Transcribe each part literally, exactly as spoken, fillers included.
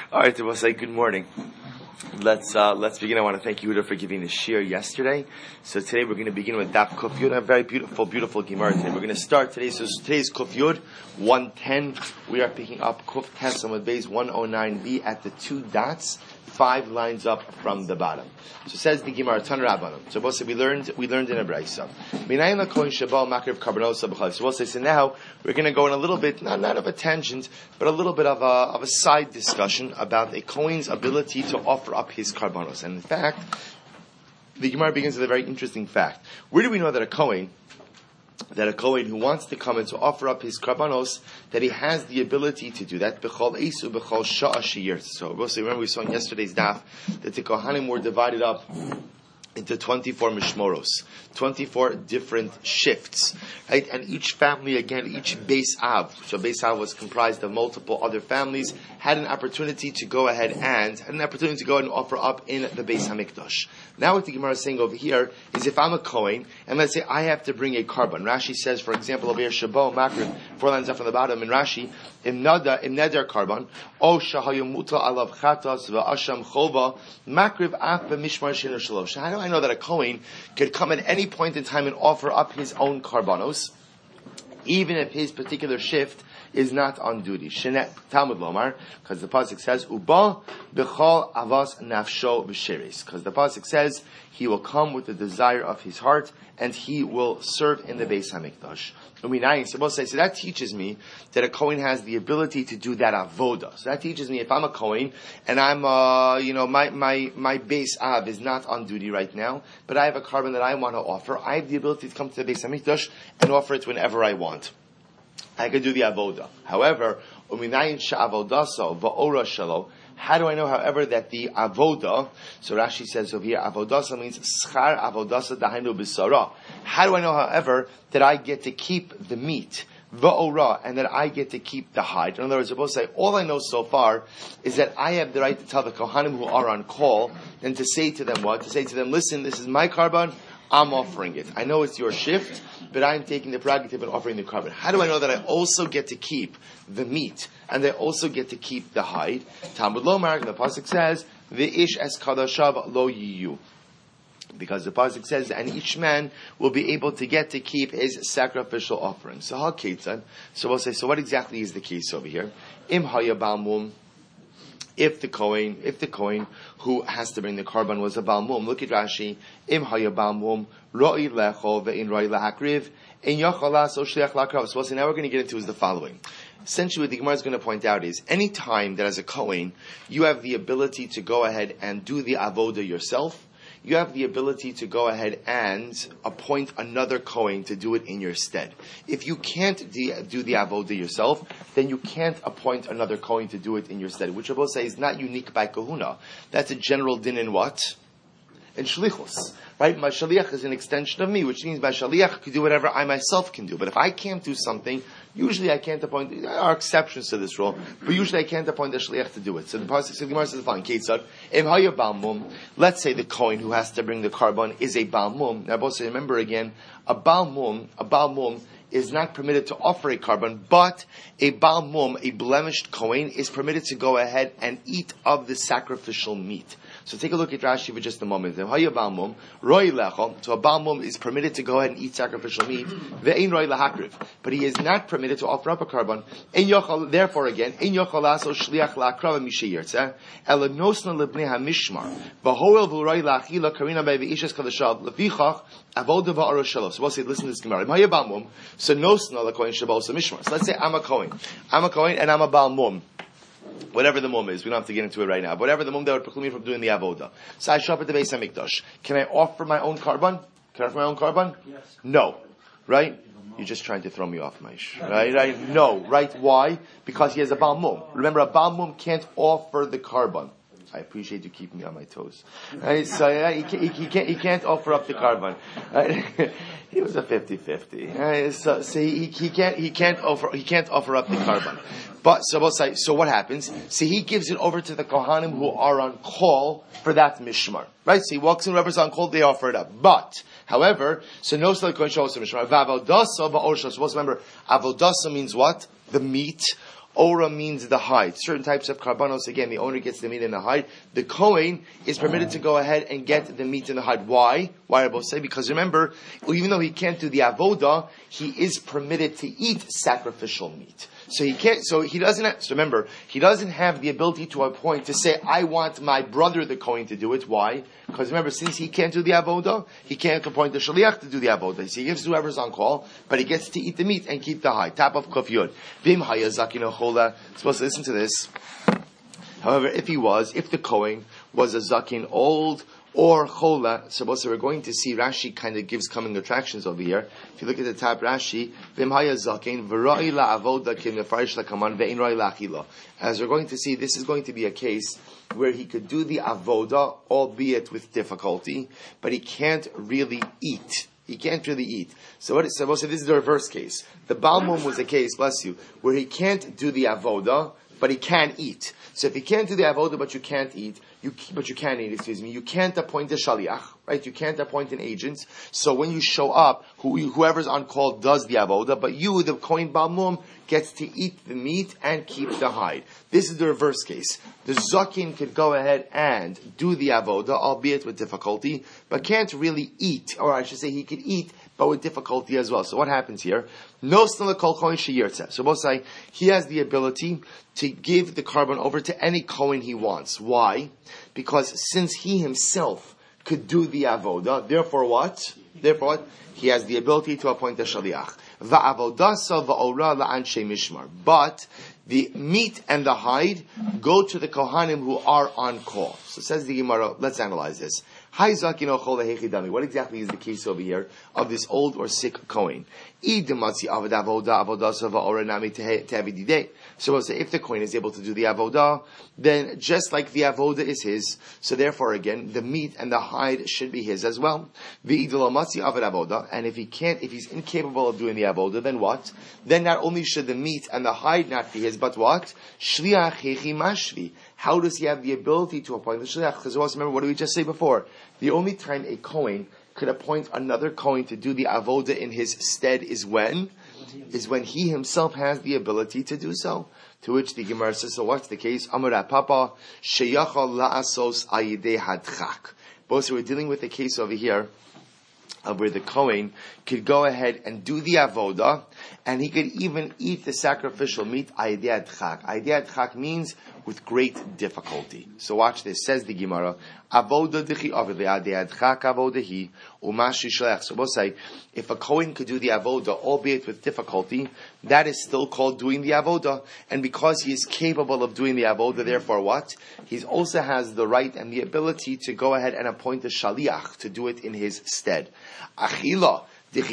All right, we'll say good morning. Let's uh, let's begin. I want to thank Yehuda for giving the shir yesterday. So today we're going to begin with Daf Kuf Yud, a very beautiful, beautiful Gemara today. We're going to start today. So today's Kuf Yud one ten. We are picking up Kuf Tes on base one oh nine b at the two dots, five lines up from the bottom. So says the Gemara Tan Rabbanim. So we'll say we learned we learned in a brayso. Minayin lakoin shabal makriv karbonosa b'chalav. So we'll say so now we're going to go in a little bit, not not of a tangent, but a little bit of a of a side discussion about a kohen's ability to offer up his karbonos. And in fact, the Gemara begins with a very interesting fact. Where do we know that a kohen, that a kohen who wants to come and to offer up his karbanos, that he has the ability to do that? B'chol eisu b'chol sha'a sheyirtz. So remember we saw in yesterday's daf that the kohanim were divided up into twenty-four mishmoros, twenty-four different shifts, right? And each family, again, each Beis Av, so Beis Av was comprised of multiple other families, had an opportunity to go ahead and, had an opportunity to go ahead and offer up in the Beis HaMikdash. Now what the Gemara is saying over here is if I'm a Kohen, and let's say I have to bring a carbon. Rashi says, for example, over here, Shabo, Makriv, four lines up from the bottom, in Rashi, Im Nada, Im Neder carbon, O Shahayumuta Alav Chatas, Va'asham Chova, Makriv Af B'mishmar Shinu Shalosh. How do I know that a Kohen could come at any point in time and offer up his own karbanos, even if his particular shift is not on duty? Shenet Talmud Lomar, because the pasuk says Uba b'chol avas nafsho b'sheres, because the pasuk says he will come with the desire of his heart and he will serve in the Beis Hamikdash. Uminayin, so we'll say, so that teaches me that a Kohen has the ability to do that avoda. So that teaches me if I'm a Kohen and I'm, uh, you know, my my my Beis Av is not on duty right now, but I have a carbon that I want to offer. I have the ability to come to the Beis Hamikdash and offer it whenever I want. I can do the avoda. However, uminayin sha'avodaso va'ora shalo. How do I know, however, that the avoda, so Rashi says over here, avodasa means schar avodasa dahainu b'sara. How do I know, however, that I get to keep the meat, va'ora, and that I get to keep the hide? In other words, supposed to say, all I know so far is that I have the right to tell the kohanim who are on call, and to say to them what? To say to them, listen, this is my carbon, I'm offering it. I know it's your shift, but I'm taking the prerogative and offering the carbon. How do I know that I also get to keep the meat and I also get to keep the hide? Talmud Lomar, the pasuk says, "V'ish es kadashav lo yiyu," because the pasuk says, and each man will be able to get to keep his sacrificial offering. So how ketzad? So we'll say, so what exactly is the case over here? Im haya balmum. If the Kohen, if the Kohen who has to bring the carbon was a balmum, look at Rashi. Im haya balmum roi lecho ve'in roi lahakriv in yachalas o shliach lakrav. So now we're going to get into is the following. Essentially, what the Gemara is going to point out is any time that as a Kohen you have the ability to go ahead and do the avoda yourself, you have the ability to go ahead and appoint another Kohen to do it in your stead. If you can't de- do the avoda yourself, then you can't appoint another Kohen to do it in your stead, which I will say is not unique by kahuna. That's a general din in what? In shlichus. Right? My shaliach is an extension of me, which means my shaliach can do whatever I myself can do. But if I can't do something, usually I can't appoint, there are exceptions to this rule, but usually I can't appoint a shaliach to do it. So the pasuk, so the Gemara says the following, Ketzad, Im haya balmum, let's say the Kohen who has to bring the carbon is a balmum. Now both say, remember again, a balmum, a balmum is not permitted to offer a carbon, but a balmum, a blemished Kohen, is permitted to go ahead and eat of the sacrificial meat. So take a look at Rashi for just a moment. So a balmum is permitted to go ahead and eat sacrificial meat, but he is not permitted to offer up a carbon. Therefore, again, so we'll say, listen to this Gemara. So let's say I'm a Kohen. I'm a Kohen and I'm a balmum. Whatever the mum is, we don't have to get into it right now. But whatever the mum that would preclude me from doing the avoda. So I show up at the Beis Hamikdash. Can I offer my own carbon? Can I offer my own carbon? Yes. No. Right? You're just trying to throw me off, Maish. Right? Right? No. Right? Why? Because he has a balmum. Remember, a balmum can't offer the carbon. I appreciate you keeping me on my toes. Right? So yeah, he, he, he, can't, he can't offer up the carbon. Right? He was a fifty-fifty. Right? So, so he, he can't he can't offer he can't offer up the carbon. But so we'll say, so what happens? So he gives it over to the Kohanim who are on call for that mishmar. Right? So he walks in, whoever's on call, they offer it up. But, however, so no Kohen shows the mishmar. V'avodasa va'orsha. So remember, avodasa means what? The meat. Ora means the hide. Certain types of karbanos, again, the owner gets the meat and the hide. The Kohen is permitted to go ahead and get the meat and the hide. Why? Why Rabbi say? Because remember, even though he can't do the avoda, he is permitted to eat sacrificial meat. So he can't, so he doesn't have, so remember, he doesn't have the ability to a point to say, I want my brother the Kohen to do it. Why? Because remember, since he can't do the avoda, he can't appoint the shaliach to do the avoda. So he gives to whoever's on call, but he gets to eat the meat and keep the hide. Top of Kuf Yud. Vim hayazakino chola. Supposed to listen to this. However, if he was, if the Kohen was a zakin old, or chola, so we're going to see Rashi kind of gives coming attractions over here. If you look at the top Rashi, v'imhaya zaken v'ra'i la'avoda kim nefarish lakaman ve'in ra'i la'achila. As we're going to see, this is going to be a case where he could do the avoda, albeit with difficulty, but he can't really eat. He can't really eat. So what is, so this is the reverse case. The Balmum was a case, bless you, where he can't do the avoda, but he can eat. So if you can't do the avoda, but you can't eat, you but you can eat, excuse me, you can't appoint a shaliach, right? You can't appoint an agent. So when you show up, who, whoever's on call does the avoda, but you, the Kohen Balmum, gets to eat the meat and keep the hide. This is the reverse case. The zakin could go ahead and do the avoda, albeit with difficulty, but can't really eat, or I should say he could eat, but with difficulty as well. So what happens here? No kol kohen sheyirtzeh. So both say he has the ability to give the carbon over to any kohen he wants. Why? Because since he himself could do the avoda, therefore what? Therefore what? He has the ability to appoint a shaliach. Va'avodasa va'ora la'anshe mishmar. But the meat and the hide go to the kohanim who are on call. So says the Gemara, let's analyze this. What exactly is the case over here of this old or sick Kohen? So we'll say if the Kohen is able to do the avodah, then just like the avodah is his, so therefore again, the meat and the hide should be his as well. And if he can't, if he's incapable of doing the avodah, then what? Then not only should the meat and the hide not be his, but what? How does he have the ability to appoint the shliach? Because also remember, what did we just say before? The only time a Kohen could appoint another Kohen to do the avodah in his stead is when? Is when he himself has the ability to do so. To which the Gemara says, so what's the case? Amar Papa, sheyachal la'asos ayidei hadchak. Both we're dealing with the case over here of where the Kohen could go ahead and do the avodah, and he could even eat the sacrificial meat, ayidei hadchak. Ayidei hadchak means with great difficulty. So watch this. Says the Gemara, avodah dechi avli ayidei hadchak avodah hi umashi shlech. So we'll say, if a Kohen could do the avodah, albeit with difficulty, that is still called doing the avodah. And because he is capable of doing the avodah, therefore what? He also has the right and the ability to go ahead and appoint a shaliach to do it in his stead. Achila. This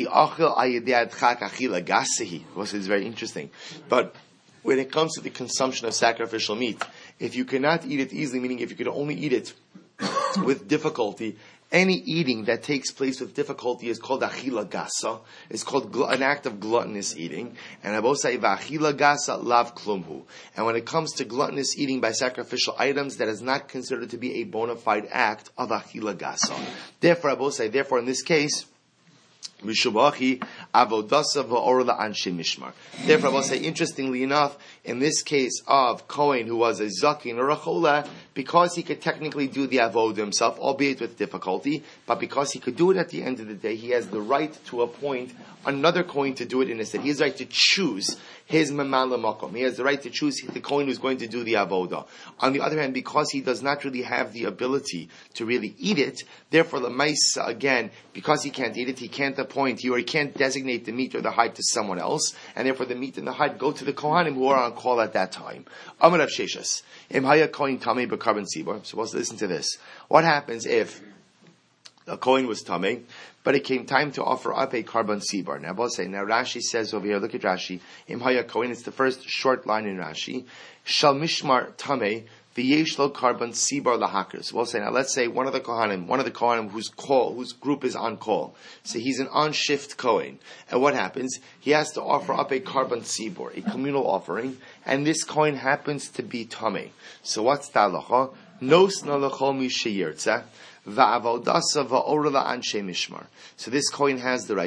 is very interesting. But when it comes to the consumption of sacrificial meat, if you cannot eat it easily, meaning if you can only eat it with difficulty, any eating that takes place with difficulty is called achila gasa. It's called gl- an act of gluttonous eating. And I both say v'achila gasa lav klumhu. And when it comes to gluttonous eating by sacrificial items, that is not considered to be a bona fide act of achila gasa. Therefore, I both say, therefore, in this case, Mishubachi avodasa va'orla anshe mishmar. Therefore, I will say, interestingly enough, in this case of Kohen, who was a zakin or a chola, because he could technically do the avodah himself, albeit with difficulty, but because he could do it at the end of the day, he has the right to appoint another Kohen to do it in his stead. He has the right to choose his memala makom. He has the right to choose the Kohen who's going to do the avodah. On the other hand, because he does not really have the ability to really eat it, therefore the mice, again, because he can't eat it, he can't appoint, he or he can't designate the meat or the hide to someone else, and therefore the meat and the hide go to the Kohanim who are on call at that time. Amar Rav Sheshas, Im haya Kohen tamei b'karban tzibor. I'm supposed to listen to this. What happens if a Kohen was tamei, but it came time to offer up a karban tzibor? Now, I'll say, now Rashi says over here, look at Rashi, Im haya Kohen, it's the first short line in Rashi, shal mishmar tamei, v'yesh lo karban tzibor lahakar. So we'll say, now let's say one of the Kohanim, one of the Kohanim whose call, whose group is on call. So he's an on-shift Kohen. And what happens? He has to offer up a karban tzibor, a communal offering, and this Kohen happens to be tamei. So what's the halacha? Nos na l'chol mi sheyirtzeh, va'avodasa va'orla anshe mishmar. So this Kohen has the right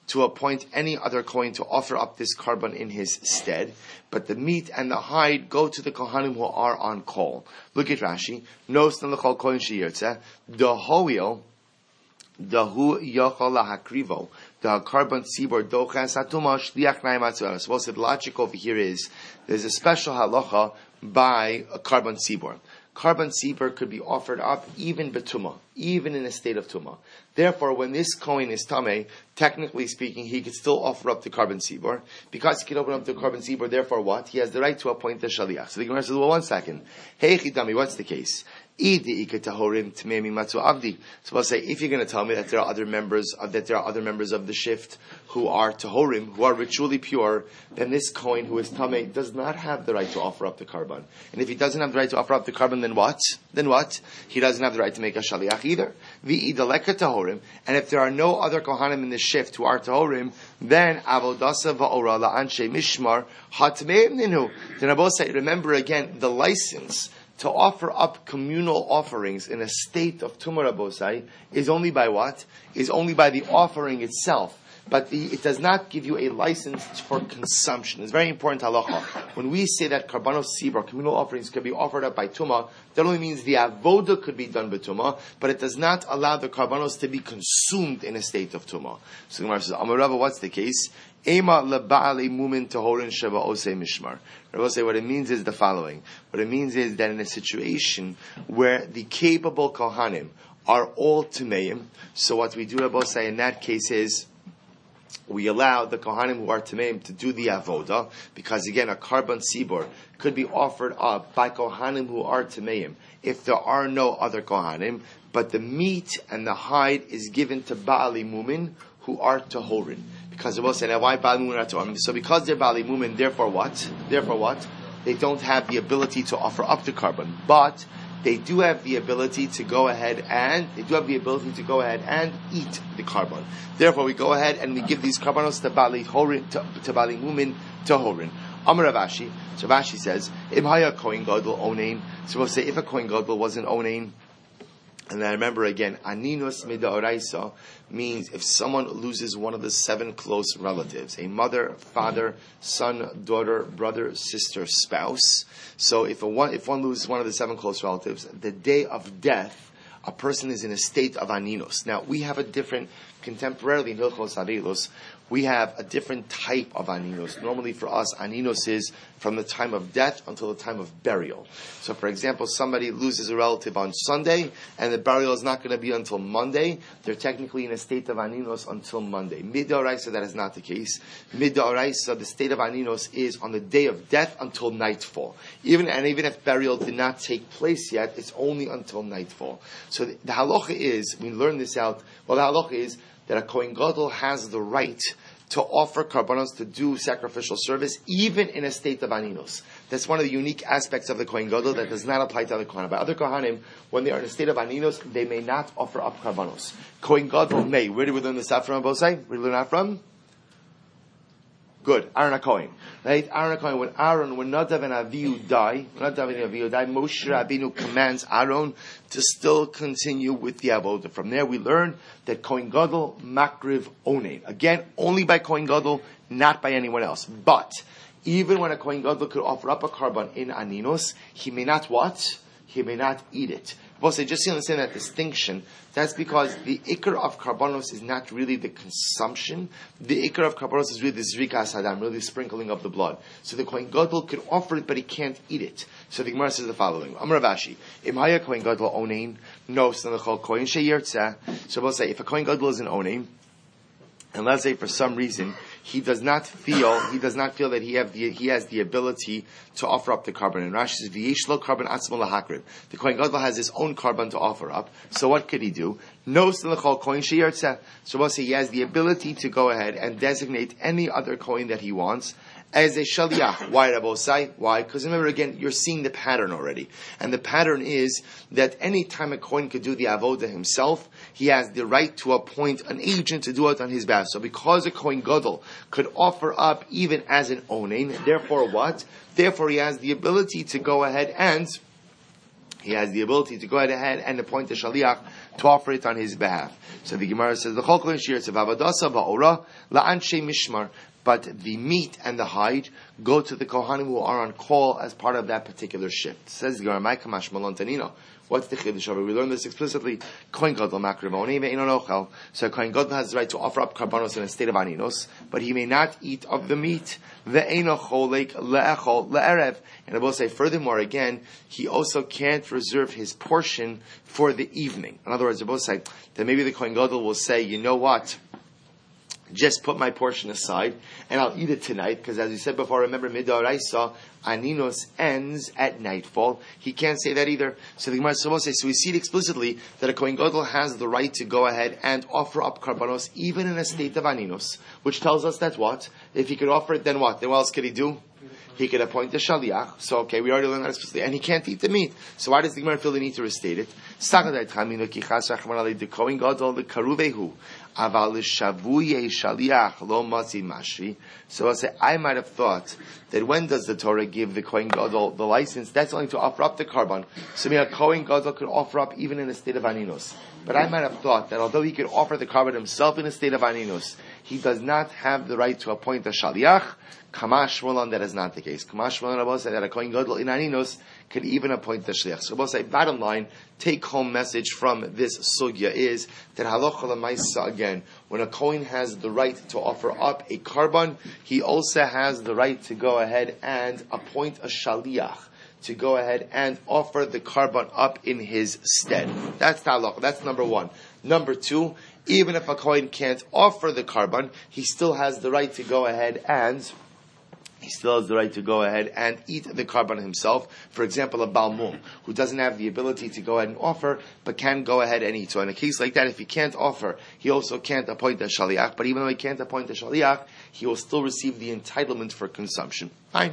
to appoint any other Kohen to offer up this carbon in his stead, but the meat and the hide go to the Kohanim who are on call. Look at Rashi. No stan l'chol Kohen sheyirtzeh, the hoil, the hu yochol lahakrivo, the carbon tzibor dochas hatuma shliach na'im atzuelos. So the logic over here is, there's a special halacha by a carbon tzibor. Carbon tzibor could be offered up even betuma, even in a state of tuma. Therefore, when this Kohen is tameh, technically speaking, he could still offer up the carbon tzibor. Because he can open up the carbon tzibor, therefore what? He has the right to appoint the shaliach. So the Gemara says, well, one second. Hey chidami, what's the case? So I'll say, if you're going to tell me that there are other members of that there are other members of the shift who are tahorim, who are ritually pure, then this Kohen who is tameh does not have the right to offer up the carbon. And if he doesn't have the right to offer up the carbon, then what? Then what? He doesn't have the right to make a shaliach either. V'idaleka tahorim, and if there are no other kohanim in the shift who are tahorim, then avodasa va'ora la'anshe mishmar hatmeim ninu. Then I will say, remember again the license to offer up communal offerings in a state of Tumah Rabosai is only by what? Is only by the offering itself. But the, it does not give you a license for consumption. It's very important halacha. When we say that karbanos sibra, communal offerings, can be offered up by Tumah, that only means the avoda could be done by Tumah, but it does not allow the karbanos to be consumed in a state of Tumah. So the Gemara says, Amar Rava, what's the case? Ema leba'ale mumin tahorin sheba osei mishmar. Rabbi say what it means is the following. What it means is that in a situation where the capable kohanim are all tameim, so what we do, Rabbi say in that case is we allow the kohanim who are tameim to do the avoda, because again a carbon sibor could be offered up by kohanim who are tameim if there are no other kohanim, but the meat and the hide is given to ba'ali mumin who are tahorin. Because Rabbi said, why Bali Mumin are Tahorim? So because they're Bali Mumin, therefore what? Therefore what? They don't have the ability to offer up the carbon, but they do have the ability to go ahead and they do have the ability to go ahead and eat the carbon. Therefore, we go ahead and we give these carbonos to Bali Horin, to, to Bali Mumin Tahorin. Amar Rav Ashi. So Rav Ashi says, Im haya Kohen Gadol onein. So we'll say if a Kohen Gadol was an onein. And I remember again, aninus midaoraisa means if someone loses one of the seven close relatives, a mother, father, son, daughter, brother, sister, spouse. So if a one, if one loses one of the seven close relatives, the day of death, a person is in a state of aninus. Now, we have a different, contemporarily in Hilchos Avilos, we have a different type of aninus. Normally for us, aninus is from the time of death until the time of burial. So for example, somebody loses a relative on Sunday, and the burial is not going to be until Monday. They're technically in a state of aninus until Monday. Midoraisa, that is not the case. Midoraisa, the state of aninus is on the day of death until nightfall. Even and even if burial did not take place yet, it's only until nightfall. So the, the halacha is, we learn this out, well the halacha is, that a Kohen Gadol has the right to offer karbanos, to do sacrificial service, even in a state of aninus. That's one of the unique aspects of the Kohen Gadol that does not apply to other Kohanim. By other Kohanim, when they are in a state of aninus, they may not offer up karbanos. Kohen Gadol may. Where do we learn this out from, Abosai? Where do we learn that from? Good. Aaron HaKohen. Right? Aaron HaKohen. When Aaron, when Nadav and Avihu die, when Nadav and Avihu die, Moshe Rabbeinu commands Aaron to still continue with the avodah. From there we learn that Kohen Gadol, Makriv Onein. Again, only by Kohen Gadol, not by anyone else. But, even when a Kohen Gadol could offer up a carbon in Aninos, he may not what? He may not eat it. But say, just to understand that distinction, that's because the ikar of karbanos is not really the consumption. The ikar of karbanos is really the zrikas hadam, really the sprinkling of the blood. So the Kohen Gadol could offer it, but he can't eat it. So the Gemara says the following: Amar Rav Ashi, Im haya Kohen Gadol onein, no sanachol Kohen sheyirtzeh. So we'll say if a Kohen Gadol is an onein, and let's say for some reason he does not feel he does not feel that he have the, he has the ability to offer up the carbon. And Rashi says v'yesh lo carbon atzmo lahakriv. The Kohen Gadol has his own carbon to offer up. So what could he do? No l'chol kohen sheyirtzeh. So we'll say he has the ability to go ahead and designate any other kohen that he wants as a shaliach. Why, Rabosai? Why? Because remember again, you're seeing the pattern already. And the pattern is that any time a kohen could do the avodah himself, he has the right to appoint an agent to do it on his behalf. So because a Kohen Gadol could offer up even as an onein, therefore what? Therefore he has the ability to go ahead and he has the ability to go ahead and appoint a shaliach to offer it on his behalf. So the Gemara says, the Cholkolin Shir Tzavavadasa Ba'ora La'anshe Mishmar. But the meat and the hide go to the Kohanim who are on call as part of that particular shift. Says the Gemara, "My kamash malon tanino." What's the chiddush of it? We learned this explicitly. Kohen gadol makrivoni ve'eino nochel. So Kohen gadol has the right to offer up karbanos in a state of aninos, but he may not eat of the meat. Ve'eino cholek le'echol le'erev. And I will say, furthermore, again, he also can't reserve his portion for the evening. In other words, I will say that maybe the Kohen gadol will say, you know what? Just put my portion aside, and I'll eat it tonight, because as we said before, remember, Midoraisa, Aninos ends at nightfall. He can't say that either. So the Gemara says, so we see it explicitly, that a Kohen Gadol has the right to go ahead and offer up karbanos, even in a state of Aninos, which tells us that what? If he could offer it, then what? Then what else could he do? He could appoint a shaliach. So, okay, we already learned that explicitly. And he can't eat the meat. So why does the Gemara feel the need to restate it? So I say, I might have thought that when does the Torah give the Kohen Gadol the license? That's only to offer up the carbon. So I mean, a Kohen Gadol could offer up even in a state of Aninos. But I might have thought that although he could offer the carbon himself in a state of Aninos, he does not have the right to appoint a shaliach. Kamash Shmuel, that is not the case. Kamash Shmuel Rabbi said that a Kohen Gadol in Aninos could even appoint the shliach. So we'll say, bottom line, take home message from this sugya is that halacha l'maisa, again, when a Kohen has the right to offer up a carbon, he also has the right to go ahead and appoint a shaliach, to go ahead and offer the carbon up in his stead. That's the halacha. That's number one. Number two, even if a Kohen can't offer the carbon, he still has the right to go ahead and He still has the right to go ahead and eat the carbon himself. For example, a balmum, who doesn't have the ability to go ahead and offer, but can go ahead and eat. So in a case like that, if he can't offer, he also can't appoint a shaliach. But even though he can't appoint a shaliach, he will still receive the entitlement for consumption. Fine.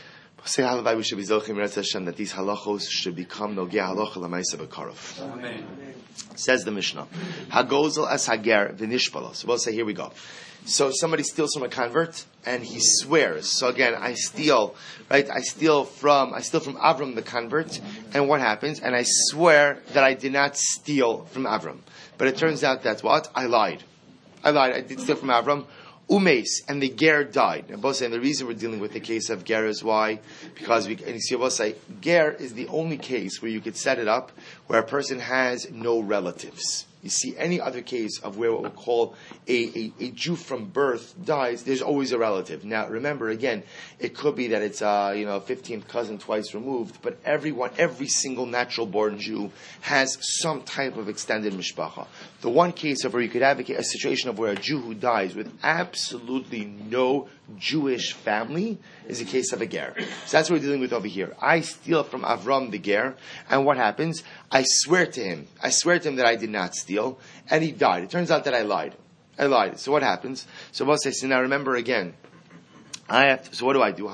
Say halavai, we should be zochim Hashem that these halachos should become nogea halacha l'maisa b'karov. Amen. Says the Mishnah, Hagozel as hager v'nishpalos. So we'll say, here we go. So somebody steals from a convert and he swears. So again, I steal, right? I steal from, I steal from Avram the convert. And what happens? And I swear that I did not steal from Avram. But it turns out that what? I lied. I lied. I did steal from Avram. Umes, and the ger died. And both say, and the reason we're dealing with the case of ger is why? Because we, and you see, both say, ger is the only case where you could set it up where a person has no relatives. You see, any other case of where what we call a, a, a Jew from birth dies, there's always a relative. Now, remember, again, it could be that it's a, you know, fifteenth cousin twice removed, but everyone, every single natural-born Jew has some type of extended mishpacha. The one case of where you could have a, a situation of where a Jew who dies with absolutely no Jewish family is a case of a ger. So that's what we're dealing with over here. I steal from Avram the ger, and what happens? I swear to him, I swear to him that I did not steal, and he died. It turns out that I lied. I lied. So what happens? So Boss says, so now remember again, I have to, so what do I do?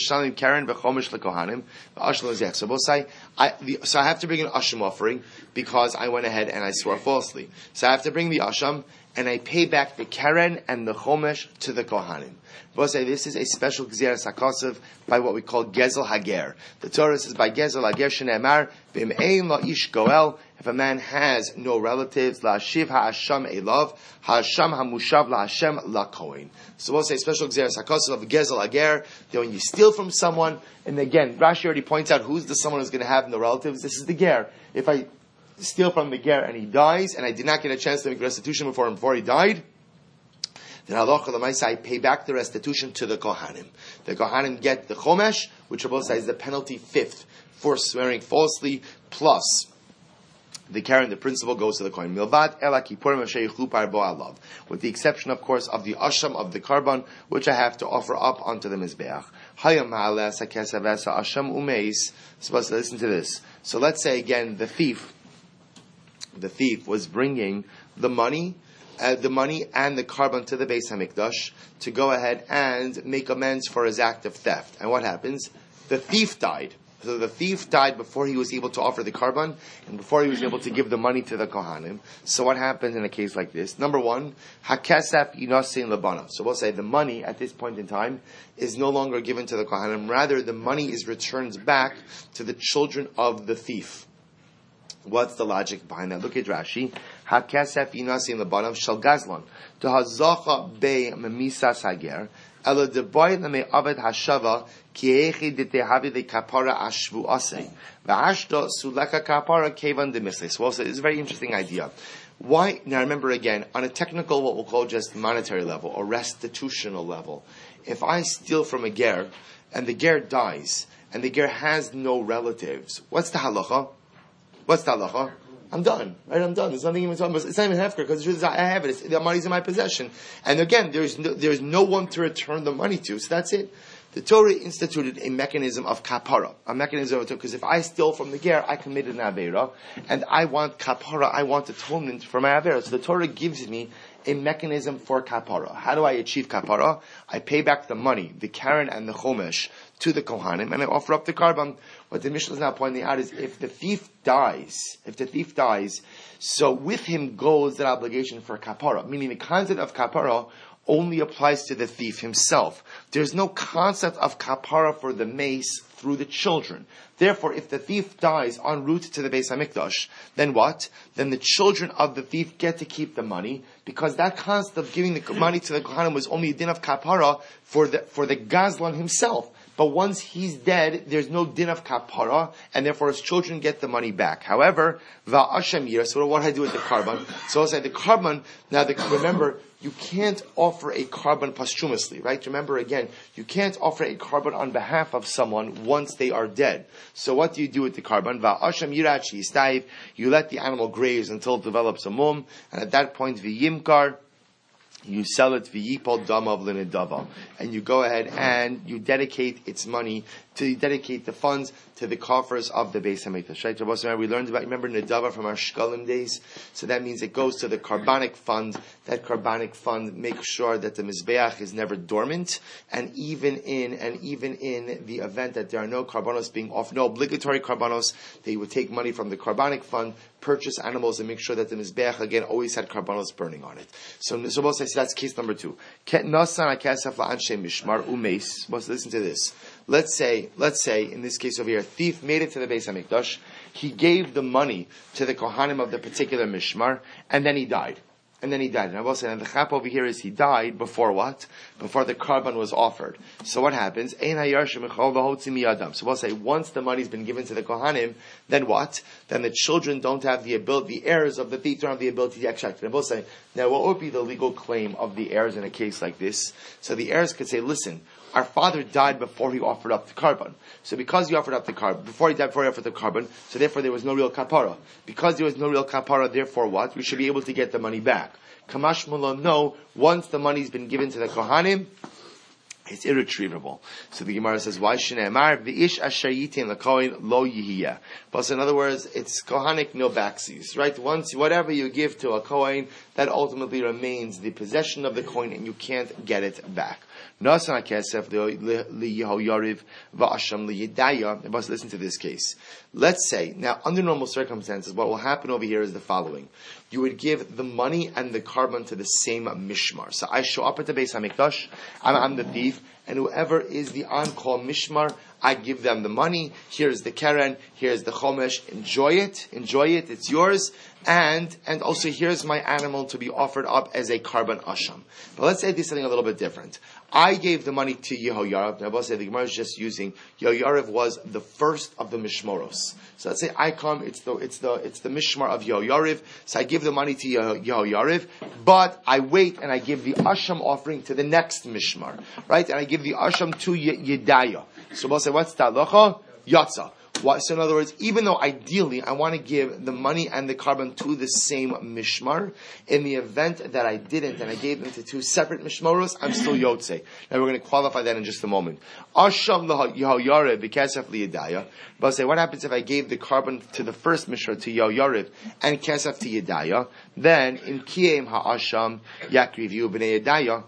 So both say, I, the, so I have to bring an asham offering because I went ahead and I swore falsely. So I have to bring the asham and I pay back the keren and the chomesh to the kohanim. Both say this is a special gzeras hakosov by what we call gezel hager. The Torah says by gezel hager shene'emar v'im'ein la ish goel. If a man has no relatives, la shiv ha'asham elav, ha'asham ha'mushav la Hashem la kohen. So we'll say special gzeras hakosov of gezel hager, that when you steal from someone, and again, Rashi already points out who's the someone who's going to have no relatives. This is the ger. If I steal from the ger and he dies, and I did not get a chance to make restitution before him before he died, then halacha l'maisa, I pay back the restitution to the kohanim. The kohanim get the chomesh, which Rabbi says is the penalty fifth for swearing falsely, plus the keren, the principal, goes to the kohen. Milvad ela kippurim asher yichlu parbo alav, with the exception, of course, of the asham of the carbon, which I have to offer up onto the mizbeach. Hayam ha'aleh sakesef esa asham umeis. Supposed to listen to this. So let's say again, the thief, the thief was bringing the money. Uh, the money and the carbon to the Beis Hamikdash to go ahead and make amends for his act of theft. And what happens? The thief died. So the thief died before he was able to offer the carbon and before he was able to give the money to the Kohanim. So what happens in a case like this? Number one, hakesef yinosin labana. So we'll say the money at this point in time is no longer given to the Kohanim. Rather, the money is returned back to the children of the thief. What's the logic behind that? Look at Rashi. Hakesef inasi in the bottom shel gazlan to hazacha be memisas hager elo deboy leme aved hashava ki echi detehavi de kapara ashvu asay v'ashto suleka kapara kevan demisles. Well, so it's a very interesting idea. Why? Now remember again, on a technical, what we'll call just monetary level or restitutional level, if I steal from a ger and the ger dies and the ger has no relatives, what's the halacha? What's the halacha? I'm done, right? I'm done. There's nothing even talking about. It's not even hefker because the truth is I have it. It's, the money's in my possession, and again, there's no, there's no one to return the money to. So that's it. The Torah instituted a mechanism of kapara, a mechanism of because if I steal from the ger, I committed an avera, and I want kapara, I want atonement for my avera. So the Torah gives me a mechanism for kapara. How do I achieve kapara? I pay back the money, the karen and the chomesh, to the kohanim, and I offer up the karban. What the Mishnah is now pointing out is if the thief dies, if the thief dies, so with him goes that obligation for kapara, meaning the concept of kapara only applies to the thief himself. There's no concept of kapara for the mace through the children. Therefore, if the thief dies en route to the Beis HaMikdash, then what? Then the children of the thief get to keep the money, because that concept of giving the money to the Kohanim was only a din of kapara for the, for the Gazlan himself. But once he's dead, there's no din of kapara, and therefore his children get the money back. However, va'asham yira, so what do I do with the karban? So I'll say the karban, now the, remember, you can't offer a karban posthumously, right? Remember again, you can't offer a karban on behalf of someone once they are dead. So what do you do with the karban? Va'asham yirachi yistaiv, you let the animal graze until it develops a mum, and at that point, v'yimkar, you sell it v'yipol damav l'nedava, and you go ahead and you dedicate its money to dedicate the funds to the coffers of the Beis HaMikdash. Right? So we learned about, remember Nedava from our Shkalim days? So that means it goes to the Karbanic fund. That Karbanic fund makes sure that the Mizbeach is never dormant, and even in, and even in the event that there are no Karbanos being off, no obligatory Karbanos, they would take money from the Karbanic fund, purchase animals, and make sure that the Mizbeach again always had Karbanos burning on it. So, so we'll say, so that's case number two. Nasan HaKesef la'anshe mishmar umeis. Let's listen to this. Let's say, let's say, in this case over here, a thief made it to the Beis HaMikdash, he gave the money to the Kohanim of the particular Mishmar, and then he died. And then he died. And I will say, and the chap over here is he died before what? Before the karban was offered. So what happens? So we'll say, once the money's been given to the Kohanim, then what? Then the children don't have the ability, the heirs of the thief don't have the ability to extract it. And we'll say, now what would be the legal claim of the heirs in a case like this? So the heirs could say, listen, our father died before he offered up the karban. So because he offered up the karban, before he died, before he offered the karban, so therefore there was no real kapara. Because there was no real kapara, therefore what? We should be able to get the money back. Kamash Mullah, no, once the money's been given to the Kohanim, it's irretrievable. So the Gemara says, why shne'emar v'ish asher yitin l'kohen lo yihiyah. But in other words, it's Kohanic no backsies, right? Once, whatever you give to a Kohen, that ultimately remains the possession of the Kohen and you can't get it back. Nasan HaKesef liYehoyariv va'asham liyidaya. Let's listen to this case. Let's say, now under normal circumstances, what will happen over here is the following. You would give the money and the karban to the same mishmar. So I show up at the Beis HaMikdash, I'm, I'm the thief, and whoever is the on-call mishmar, I give them the money. Here's the keren, here's the chomesh. Enjoy it, enjoy it, it's yours. And and also here's my animal to be offered up as a karban asham. But let's say this something a little bit different. I gave the money to Yehoyariv. Now, I will say the Gemara is just using Yehoyariv was the first of the mishmoros. So let's say I come, it's the it's the it's the mishmar of Yehoyariv. So I give the money to Yehoyariv, but I wait and I give the asham offering to the next mishmar, right? And I give the asham to Yedaya. So we'll say, what's the halacha? Yatsa. Why? So in other words, even though ideally I want to give the money and the karban to the same mishmar, in the event that I didn't and I gave them to two separate mishmaros, I'm still yotze. Now we're going to qualify that in just a moment. Asham Yehoyariv b'kesef liyedaya. But I'll say, what happens if I gave the karban to the first mishmar to Yehoyariv and kesef to Yedaya? Then in kiyem ha'asham yakrivu b'nei Yedaya.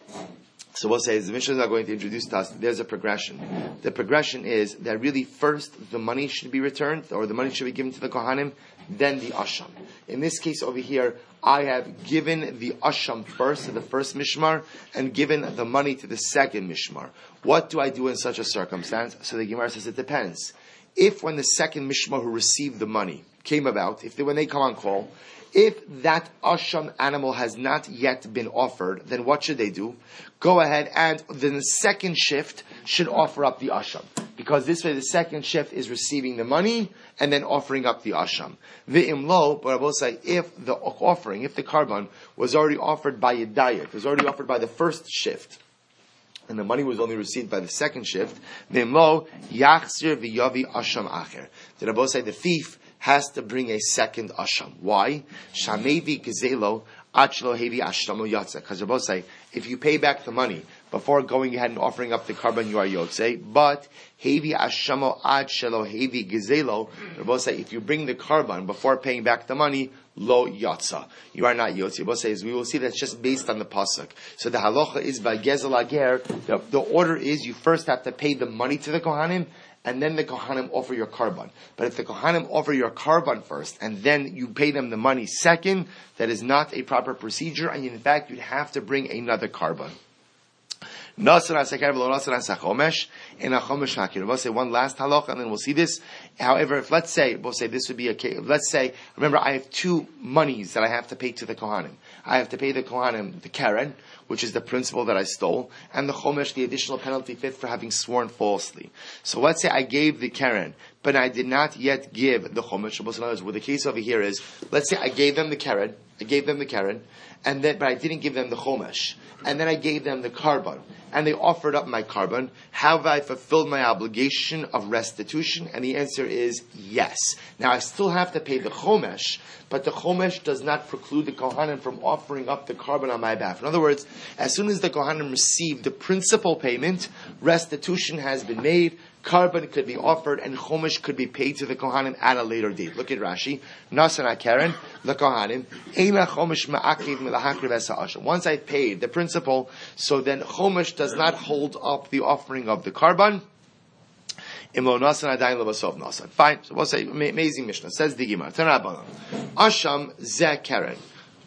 So we'll say, as the Mishnah is not going to introduce to us, there's a progression. The progression is that really first the money should be returned, or the money should be given to the Kohanim, then the Asham. In this case over here, I have given the Asham first to the first Mishmar, and given the money to the second Mishmar. What do I do in such a circumstance? So the Gemara says it depends. if when the second mishmar who received the money came about, if they, when they come on call, if that asham animal has not yet been offered, then what should they do? Go ahead and then the second shift should offer up the asham. Because this way the second shift is receiving the money and then offering up the asham. V'im lo, but I will say, if the offering, if the karban was already offered by Yedayah, it was already offered by the first shift, and the money was only received by the second shift, v'im lo, yachzir v'yavi asham acher. The Rabbi say the thief has to bring a second asham. Why? Shamevi gazelo achlo hevi ashtamo yotze. Because Rabbi say, if you pay back the money before going ahead and offering up the karban, you are yotze. But hevi ashamo ad shelo hevi gazelo. Rabbi say, if you bring the karban before paying back the money, lo yotza. You are not yotze. Rabbi says, we will see that's just based on the pasuk. So the halacha is by gezel ager. The, the order is you first have to pay the money to the kohanim, and then the Kohanim offer your karban. But if the Kohanim offer your karban first, and then you pay them the money second, that is not a proper procedure, and in fact, you'd have to bring another karban. In a chomesh makir. We'll say one last halacha, and then we'll see this. However, if let's say, we'll say this would be a case. Let's say, remember, I have two monies that I have to pay to the kohanim. I have to pay the kohanim the keren, which is the principal that I stole, and the chomesh, the additional penalty fit for having sworn falsely. So let's say I gave the keren, but I did not yet give the chomesh. In other words, what the case over here is, let's say I gave them the keren, I gave them the keren, and then, but I didn't give them the chomesh, and then I gave them the karban, and they offered up my karban. Have I fulfilled my obligation of restitution? And the answer is yes. Now I still have to pay the chomesh, but the chomesh does not preclude the kohanim from offering up the karban on my behalf. In other words, as soon as the kohanim receive the principal payment, restitution has been made, karban could be offered, and chomesh could be paid to the kohanim at a later date. Look at Rashi. Nasana Karen, the kohanim, eina chomesh ma'akiv milahakriv esa asham. Once I paid the principal, so then chomesh does not hold up the offering of the karban. Fine. So we'll say amazing Mishnah. Says the Gemara. Asham ze keren.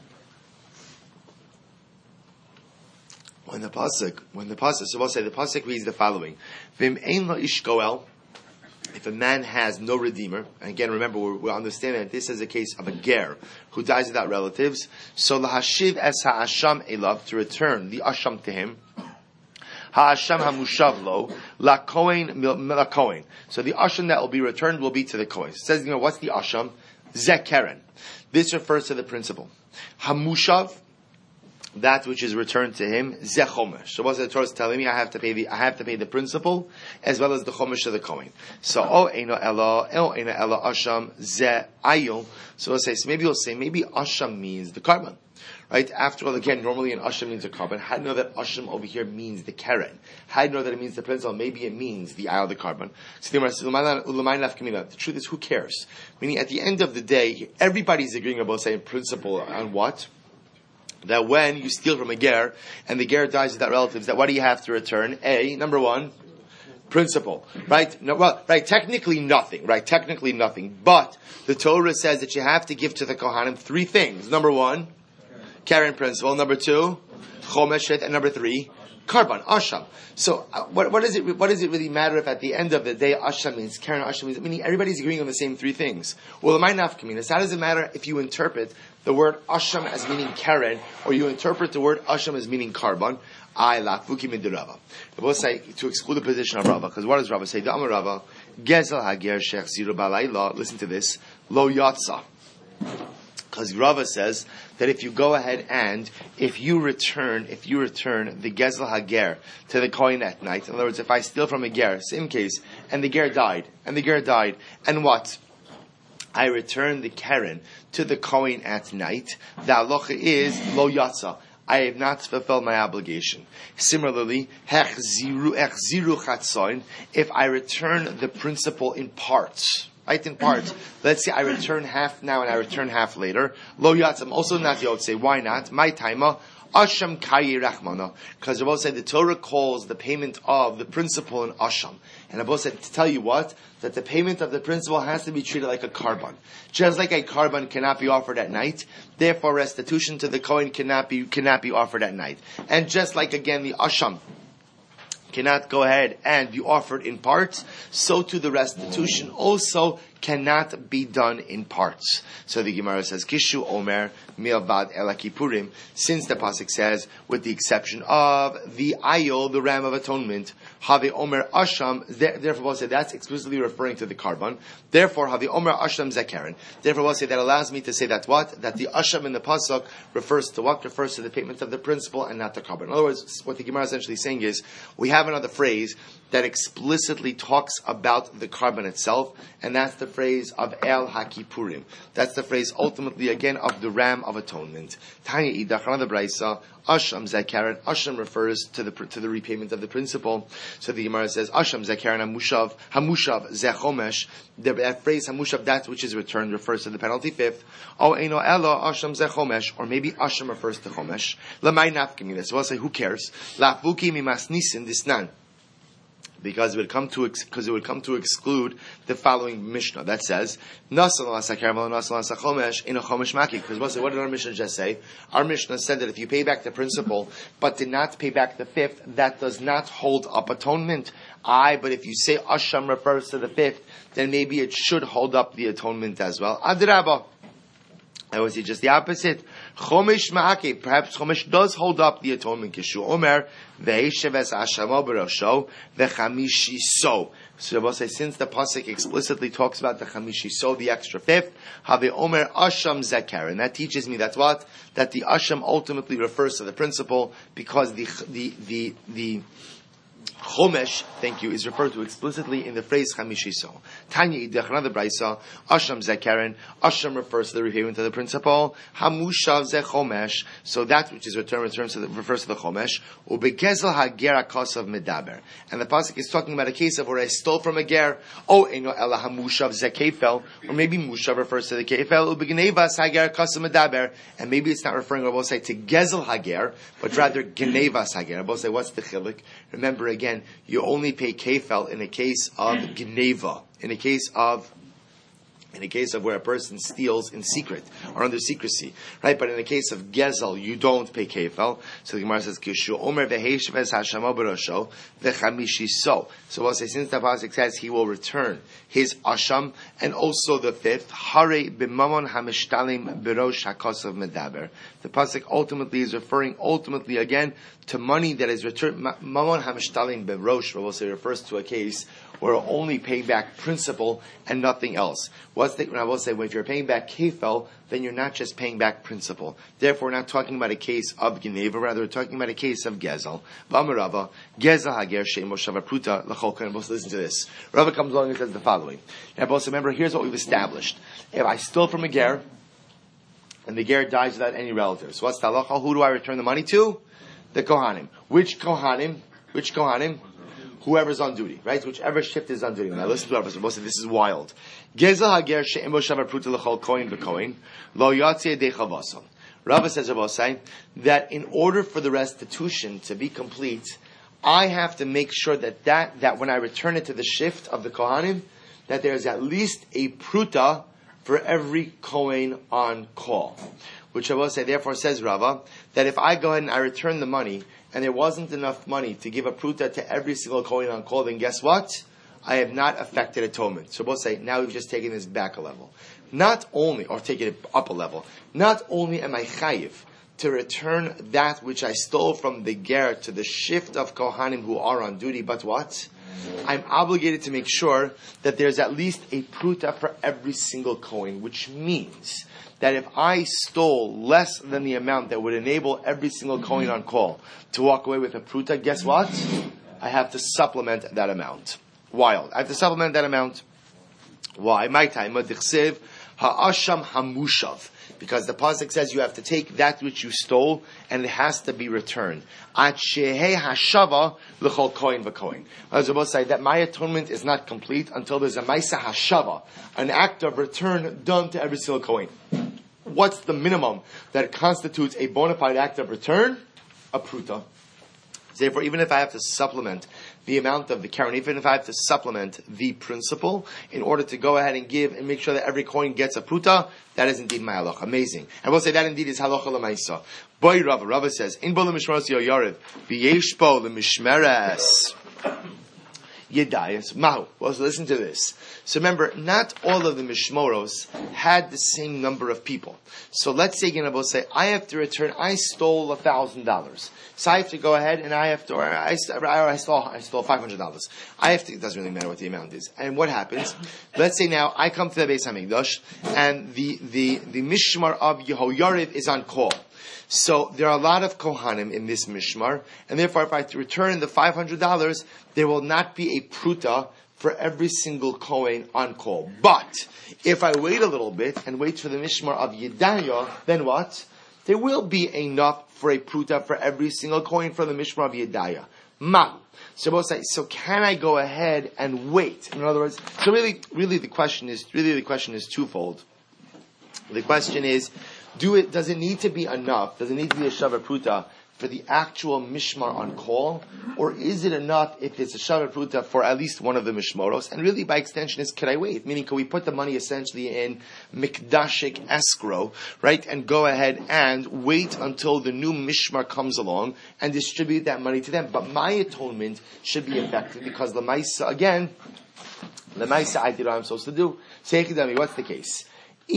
When the pasuk, when the pasuk, so we'll say the pasuk reads the following: Vim ein lo ish goel. If a man has no redeemer, and again, remember, we're, we're understanding that this is a case of a ger who dies without relatives. So lahashiv es ha'asham elav, to return the asham to him. Ha'asham ha'mushav lo la kohen la kohen. So the asham that will be returned will be to the kohen. It says, you know, what's the asham? Zekeren. This refers to the principal. Hamushav, that which is returned to him, ze chomesh. So what's the Torah telling me? I have to pay the I have to pay the principal as well as the chomesh of the kohen. So o eino ela o eino ela asham ze ayil. So we'll say, so maybe we'll say maybe asham means the karban. Right? After all, again, normally an asham means a karban. How do you know that asham over here means the keren? How do you know that it means the principal? Maybe it means the ayil, the karban. So the truth is, who cares? Meaning, at the end of the day, everybody's agreeing about saying principle on what? That when you steal from a ger, and the ger dies without relatives, that what do you have to return? A, number one, principle. Right? No, well, right, technically nothing. Right? Technically nothing. But the Torah says that you have to give to the Kohanim three things. Number one, keren principle. Number two, chomeshet. And number three, karban, asham. So, uh, what, what does it, what does it really matter if at the end of the day, asham means keren, asham means, meaning everybody's agreeing on the same three things? Well, it might not come in. How does it matter if you interpret the word asham as meaning keren, or you interpret the word asham as meaning karban? I lakfuki min Rava. I will say to exclude the position of Rava, because what does Rava say? Da'amar Rava, gezel hager shech ziru balayla. Listen to this. Lo yatsa. Because Rava says that if you go ahead and if you return, if you return the gezel hager to the kohen at night, in other words, if I steal from a ger, same case, and the ger died, and the ger died, and what? I return the keren to the kohen at night. The halacha is lo yatsa. I have not fulfilled my obligation. Similarly, hechziru echziru chatzoin. If I return the principal in parts, right, in parts. Let's say I return half now and I return half later. Lo yatsa. I'm also not yotze. Why not? My taima. Asham kayi rachmana. Because Rabbi said the Torah calls the payment of the principal an asham. And Rabbi said to tell you what? That the payment of the principal has to be treated like a karban. Just like a karban cannot be offered at night, therefore restitution to the kohen cannot be, cannot be offered at night. And just like again the asham cannot go ahead and be offered in parts, so too the restitution also cannot be done in parts. So the Gemara says, Kishu Omer Milvad Ela Kippurim, since the pasuk says, with the exception of the Ayol, the Ram of Atonement, Have Omer Asham, therefore we'll say that's exclusively referring to the Karban. Therefore, Have Omer Asham Zekarin. Therefore we'll say that allows me to say that what? That the Asham in the pasuk refers to what? Refers to the payment of the principal and not the Karban. In other words, what the Gemara is essentially saying is, we have another phrase that explicitly talks about the Karban itself, and that's the phrase of El HaKippurim. That's the phrase ultimately again of the Ram of Atonement. Tanya Idach, another brayso, Asham Zekarin. Asham refers to the to the repayment of the principal. So the Gemara says, Asham Zekarin Hamushav Hamushav Zechomesh. That phrase Hamushav, that which is returned, refers to the penalty fifth. Oh Eino Elo Asham Zechomesh, or maybe Asham refers to Chomesh. Lamai Nafkamina. So I'll say, who cares? Lafuki Mimas Nisin Disnan. Because it would come to because it would come to exclude the following Mishnah that says Nasal Asakar Nasal Asachomesh in a Chomesh Maki. Because what did our Mishnah just say? Our Mishnah said that if you pay back the principal but did not pay back the fifth, that does not hold up atonement. I but if you say Asham refers to the fifth, then maybe it should hold up the atonement as well. Adrabah. I would say just the opposite. Chomesh ma'ake. Perhaps Chomesh does hold up the atonement. Kishu Omer ve'esheves ashamo b'rosho ve'chamishi so. So I will say, since the pasuk explicitly talks about the chamishi so, the extra fifth, have Omer asham zekar, and that teaches me that's what that the asham ultimately refers to the principle, because the the the the Chomesh, thank you, is referred to explicitly in the phrase Chamishiso. Tanya Idach, another brayso, Asham Zekarin. Asham refers to the repayment of the principal. Hamushav Ze Chomesh. So that which is returned returns to the, refers to the Chomesh. Ubegezel Hagera Kosav Medaber. And the pasuk is talking about a case of where I stole from a ger. Oh, Eno Ela Hamushav Ze Kefel. Or maybe Mushav refers to the Kefel. Ubegenevas Hagera Kosav Medaber. And maybe it's not referring, I will say, to Gezel Hager, but rather Genevas Hager. I will say, what's the chiluk? Remember again, you only pay kefel in a case of gneva, in a case of in a case of where a person steals in secret or under secrecy, right? But in a case of gezel, you don't pay kefel. So the Gemara says, "Kishu Omer v'heishves hashamo b'rosho v'chamishi so." So we'll say, since the pasuk says he will return his asham and also the fifth, hare b'mamon hamishtalim b'rosh hakosav medaber. The pasuk ultimately is referring ultimately again to money that is returned. Mamon hamishtalim b'rosh, we'll say, refers to a case where only pay back principal and nothing else. What's the, I will say, when if you're paying back kefel, then you're not just paying back principal. Therefore, we're not talking about a case of Geneva, rather we're talking about a case of Gezel. V'amarava, Gezel hager she'emo shavapruta l'chol kohen. Listen to this. Rava comes along and says the following. Now, both remember, here's what we've established. If I steal from a ger, and the ger dies without any relatives, so what's the halacha? Who do I return the money to? The Kohanim. Which Kohanim? Which Kohanim? Whoever's on duty, right? Whichever shift is on duty. Now listen to what I'm supposed to say. This is wild. Gezel hager she'emo shavapruta l'chol kohen v'kohen lo yatzeh dechavasam. Rava says, Rabbi, that in order for the restitution to be complete, I have to make sure that, that that when I return it to the shift of the Kohanim, that there's at least a pruta for every Kohen on call. Which I will say, therefore says Rava, that if I go ahead and I return the money, and there wasn't enough money to give a pruta to every single Kohen on call, then guess what? I have not affected atonement. So we'll say, now we've just taken this back a level. Not only, or taken it up a level, not only am I chayiv to return that which I stole from the ger to the shift of Kohanim who are on duty, but what? I'm obligated to make sure that there's at least a pruta for every single Kohen, which means that if I stole less than the amount that would enable every single Kohen on call to walk away with a pruta, guess what? I have to supplement that amount. Wild. I have to supplement that amount. Why? My time, ha'asham hamushav. Because the pasuk says you have to take that which you stole and it has to be returned. At shehei hashava l'chol kohen v'kohen. I was about to say that my atonement is not complete until there's a maisa hashava, an act of return done to every single kohen. What's the minimum that constitutes a bona fide act of return? A pruta. Therefore, even if I have to supplement the amount of the Karen, even if I have to supplement the principal in order to go ahead and give and make sure that every coin gets a pruta, that is indeed my halacha. Amazing. I will say that indeed is halacha l'maisa. Boy Rava, Rava says, in bo l'mishmeres yoyarev, v'yesh bo l'mishmeres. Yedayas Mahu. Well, so listen to this. So remember, not all of the Mishmoros had the same number of people. So let's say, Genabos say, I have to return, I stole a thousand dollars. So I have to go ahead and I have to, or I, I stole, I stole five hundred dollars. I have to, it doesn't really matter what the amount is. And what happens? Let's say now I come to the Beis HaMikdash and the, the, the Mishmar of Yehoyariv is on call. So there are a lot of Kohanim in this Mishmar, and therefore if I return the five hundred dollars, there will not be a pruta for every single Kohen on call. But if I wait a little bit and wait for the Mishmar of Yedaya, then what? There will be enough for a pruta for every single Kohen from the Mishmar of Yedaya. Ma. So both say, so can I go ahead and wait? In other words, so really, really the question is, really the question is twofold. The question is, Do it? Does it need to be enough? Does it need to be a Shava Pruta for the actual Mishmar on call? Or is it enough if it's a Shava Pruta for at least one of the Mishmoros? And really, by extension, is can I wait? Meaning, can we put the money essentially in Mikdashik escrow, right? And go ahead and wait until the new Mishmar comes along and distribute that money to them. But my atonement should be effective because Lamaisa, again, Lamaisa, I did what I'm supposed to do. Say, what's the case? So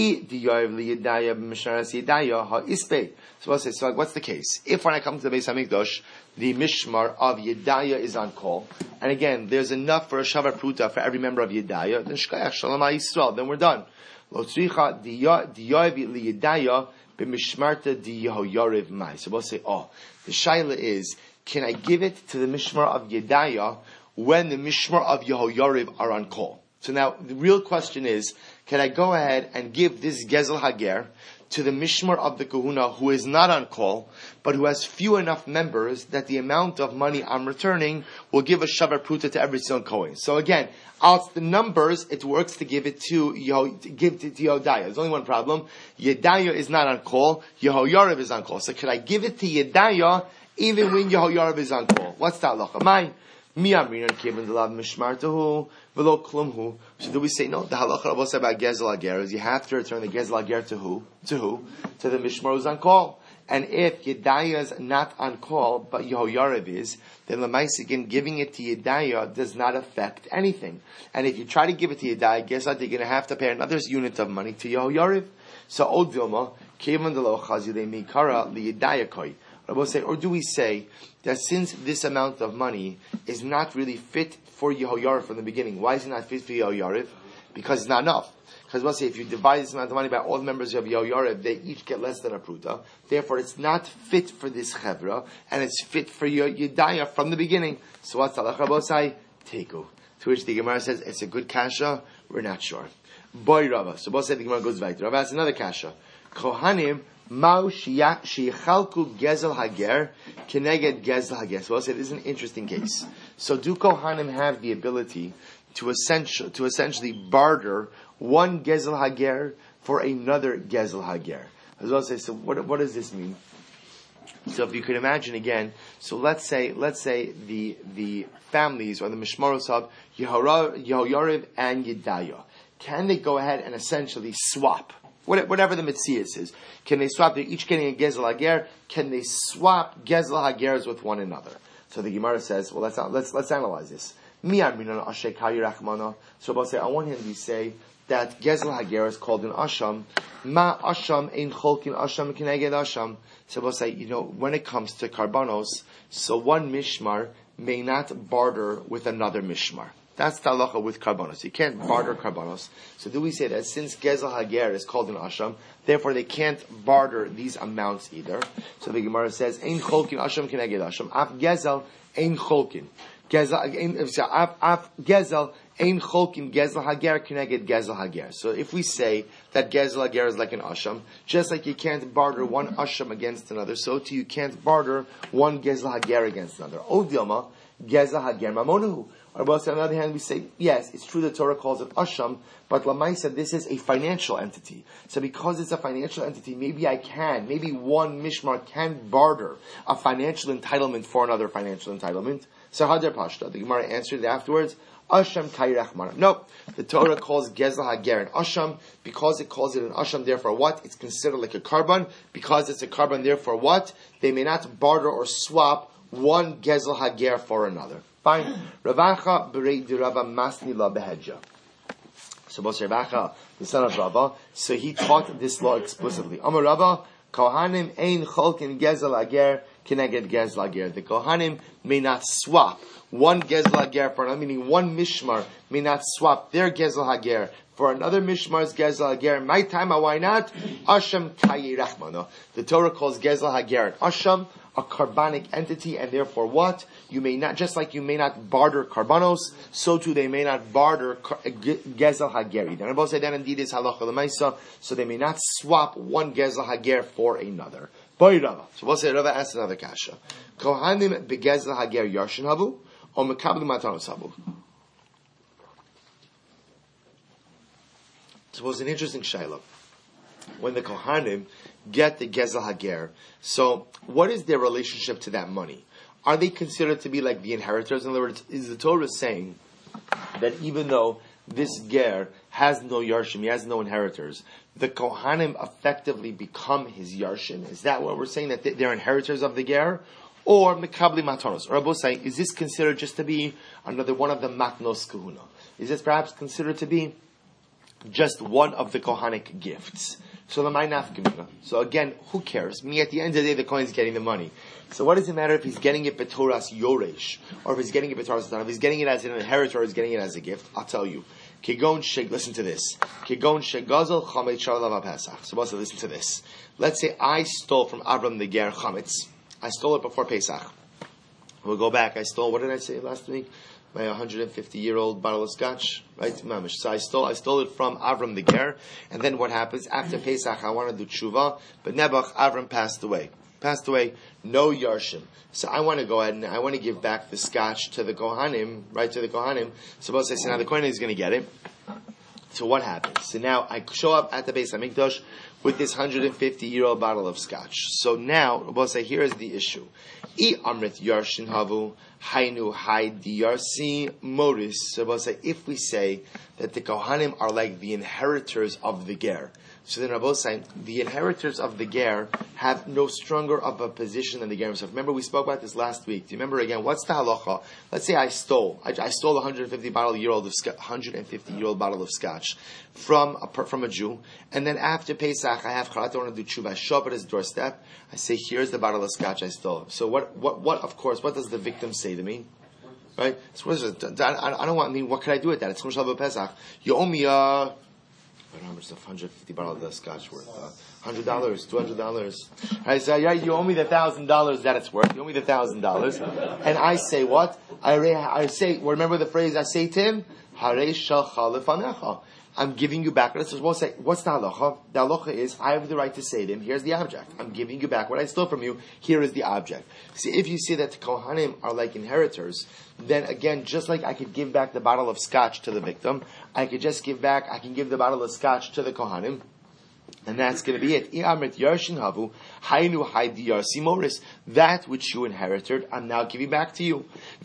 what's the case? If when I come to the Beis HaMikdash, the Mishmar of Yedaya is on call, and again, there's enough for a Shava Pruta for every member of Yedaya, then Shkayach Shalom HaYisrael, then we're done. Lo tzricha diyav liyedaya b'mishmarta diyahoyariv mai. So we'll say, oh, the Shaila is, can I give it to the Mishmar of Yedaya when the Mishmar of Yehoyariv are on call? So now, the real question is, can I go ahead and give this Gezel Hager to the Mishmar of the Kahuna who is not on call, but who has few enough members that the amount of money I'm returning will give a Shavar Pruta to every single Kohen. So again, out the numbers, it works to give it to, Yeho, to give it to Yedaya. There's only one problem. Yedaya is not on call. Yehoyariv is on call. So can I give it to Yedaya even when Yehoyariv is on call? What's that halacha? Mine. Mi amrinan kivin delav mishmartahu v'lo klumhu. So do we say no? The halacha was about gezel hager is you have to return the gezel hager to who? To who? To the mishmar who's on call. And if Yedaya is not on call, but Yehoyariv is, then Lamais again giving it to Yedaya does not affect anything. And if you try to give it to Yedaya, guess what? You're going to have to pay another unit of money to Yehoyariv. So Od Vilma kivin delo chazile mikara liyedaya koi. Say, or do we say that since this amount of money is not really fit for Yehoyariv from the beginning, why is it not fit for Yehoyariv? Because it's not enough. Because we'll say if you divide this amount of money by all the members of Yehoyariv, they each get less than a pruta. Therefore, it's not fit for this chevra, and it's fit for Yedaya from the beginning. So what's halacha bosai? Teku. To which the Gemara says it's a good kasha. We're not sure. Boy Rava. So both said the Gemara goes right. Rava asks another kasha. Kohanim. Mau sheyachalku gezel hager keneged gezel hager. So I'll say this is an interesting case. So do Kohanim have the ability to essentially to essentially barter one gezel hager for another gezel hager? As well say, so what what does this mean? So if you could imagine again, so let's say let's say the the families or the mishmaros of Yehoyariv and Yedaya, can they go ahead and essentially swap? Whatever the Metzias is, can they swap? They're each getting a Gezel Hager. Can they swap Gezel Hagers with one another? So the Gemara says, well, let's let's let's analyze this. So we'll say, on one hand, we say that Gezel Hager is called an Asham. Ma Asham ein cholkin Asham keneged Asham. So we'll say, you know, when it comes to Karbanos, so one Mishmar may not barter with another Mishmar. That's the halacha with karbanos. You can't barter karbanos. So do we say that since Gezel Hager is called an Asham, therefore they can't barter these amounts either? So the Gemara says, Ein cholkin Asham keneged Asham. Af Gezel, Ein cholkin. Gezel, Af Gezel, Ein cholkin Gezel Hager keneged Gezel Hager. So if we say that Gezel Hager is like an Asham, just like you can't barter one Asham against another, so too you can't barter one Gezel Hager against another. O Dilma, Gezel Hager Mamonuhu. Or on the other hand, we say, yes, it's true the Torah calls it Asham, but Lamai said this is a financial entity. So because it's a financial entity, maybe I can, maybe one Mishmar can barter a financial entitlement for another financial entitlement. So Hadar Pashta, the Gemara answered it afterwards, Asham Kairach Mara. No, the Torah calls Gezel Hager an Asham, because it calls it an Asham, therefore what? It's considered like a carbon. Because it's a carbon, therefore what? They may not barter or swap one Gezel Hager for another. Fine. Ravacha berei de Rava masni la behedja. So Moshe Ravacha, the son of Rava, so he taught this law explicitly. Amar Rava, Kohanim ein cholkin gezel ager kineged gezel ager. The Kohanim may not swap one gezel hager for another, meaning one mishmar may not swap their gezel hager for another mishmar's gezel hager. My time, why not? Asham kayi rachmano. The Torah calls gezel hager an asham, a carbonic entity, and therefore what? You may not, just like you may not barter karbanos, so too they may not barter gezel hageri. Then Rabbi said that indeed is halacha l'maisa, so they may not swap one gezel hager for another. Boy Rava. So Rabbi said Rava asked another kasha. Kohanim begezel hager yarshin havu, or mekabli matanos havu. So it was an interesting shayla. When the Kohanim get the Gezel Hager, so what is their relationship to that money? Are they considered to be like the inheritors? In other words, is the Torah saying that even though this Ger has no Yarshim, he has no inheritors, the Kohanim effectively become his Yarshim? Is that what we're saying, that they're inheritors of the Ger? Or Mekabli Matanos? Or Rabbi saying, is this considered just to be another one of the Matnos Kahuna? Is this perhaps considered to be just one of the Kohanic gifts? So the So again, who cares? Me, at the end of the day, the Kohen is getting the money. So what does it matter if he's getting it b'toras yoresh, or if he's getting it b'torasatan, if he's getting it as an inheritor, or he's getting it as a gift? I'll tell you. Kigon sheg. Listen to this. Kigon shegazel chametz shalav pesach. So also listen to this. Let's say I stole from Avram the ger chametz. I stole it before Pesach. We'll go back. I stole. What did I say last week? My one hundred fifty year old bottle of scotch, right? Mamish. So I stole, I stole it from Avram the Ger, and then what happens after Pesach? I want to do tshuva, but Nebuch Avram passed away. Passed away, no yarshim. So I want to go ahead and I want to give back the scotch to the Kohanim, right? To the Kohanim. Suppose I say now the Kohen is going to get it. So what happens? So now I show up at the Beis Hamikdash with this one hundred fifty year old bottle of scotch. So now, we'll say, here is the issue. I amrit yarshin havu hainu hai diyarsi moris. So we'll say, if we say that the Kohanim are like the inheritors of the Ger, so then Rabbi saying the inheritors of the Ger have no stronger of a position than the Ger himself. Remember, we spoke about this last week. Do you remember again? What's the halacha? Let's say I stole, I, I stole a one hundred fifty bottle year old of one hundred fifty year old bottle of scotch from a from a Jew, and then after Pesach I have chalat, I want to do tshuva. I show up at his doorstep. I say, here's the bottle of scotch I stole. So what? What? What? Of course, what does the victim say to me? Right? So what is it? I, I don't want. I mean, what can I do with that? It's Chum Shalva Pesach. You owe me a. I don't know how much the one hundred fifty bottles of scotch worth. Uh, one hundred dollars, two hundred dollars. I say, yeah, you owe me the one thousand dollars that it's worth. You owe me the one thousand dollars. And I say what? I, re- I say, remember the phrase I say to him? Harei shalcha lefanecha. I'm giving you back. Let's just say, what's the halacha? The halacha is, I have the right to say to him, here's the object. I'm giving you back what I stole from you. Here is the object. See, if you see that the Kohanim are like inheritors, then again, just like I could give back the bottle of scotch to the victim, I could just give back, I can give the bottle of scotch to the Kohanim. And that's going to be it. That which you inherited, I'm now giving back to you. But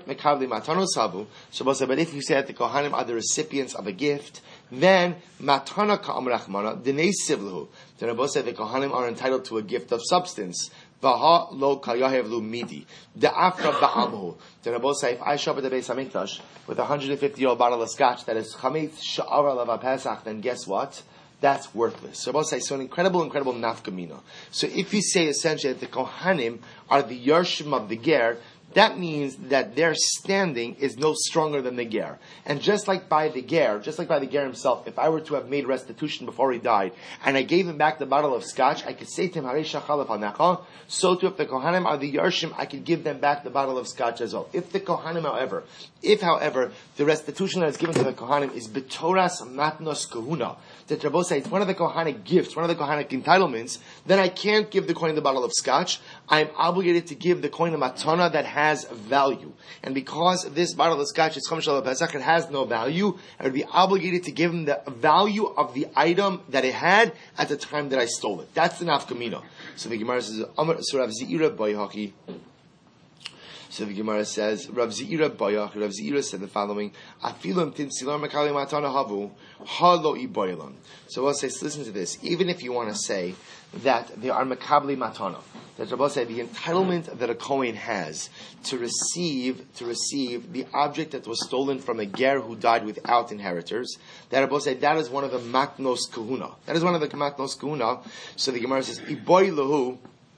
if you say that the Kohanim are the recipients of a gift, then matana ka'am rachmana denei sivlu. Then Rabbi said the Kohanim are entitled to a gift of substance. Vaha lo kayahev lu midi. The afra ba'amhu. Then Rabbi said, if I show up at the Beis Hamikdash with a one hundred fifty year old bottle of scotch that is chametz sha'ara lava pesach, then guess what? That's worthless. So Rabbi say, so an incredible, incredible nafkamina. So if you say essentially that the Kohanim are the Yarshim of the Ger, that means that their standing is no stronger than the Ger. And just like by the Ger, just like by the Ger himself, if I were to have made restitution before he died, and I gave him back the bottle of scotch, I could say to him, Harei shachal lefanecha. So too, if the Kohanim are the Yarshim, I could give them back the bottle of scotch as well. If the Kohanim, however, if, however, the restitution that is given to the Kohanim is betoras matnos kahuna, that Rabbi says it's one of the Kohanic gifts, one of the Kohanic entitlements, then I can't give the Kohen the bottle of scotch. I am obligated to give the Kohen a matana that has value. And because this bottle of scotch is Chum Shalva Pesach, it has no value, I would be obligated to give him the value of the item that it had at the time that I stole it. That's the nafkamina. So the Gemara says, so Rav Zeira Bayhaki. So the Gemara says, Rav Zeira Bayach, Rav Zeira said the following, Afilim tin silar makali matana havu, halo iboilam. So we'll say, listen to this, even if you want to say that they are makabli matana, that Rabbi said the entitlement that a Kohen has to receive to receive the object that was stolen from a ger who died without inheritors, that Rabbi said that is one of the matnos kahuna. That is one of the matnos kahuna. So the Gemara says, Iboy lahu,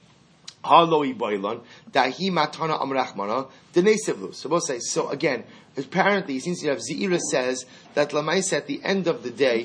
halo iboylon, dahi matana amrachmana, denesevlu. So Rabbi says, so again, apparently, since you have Zeira says that Lamaisa at the end of the day,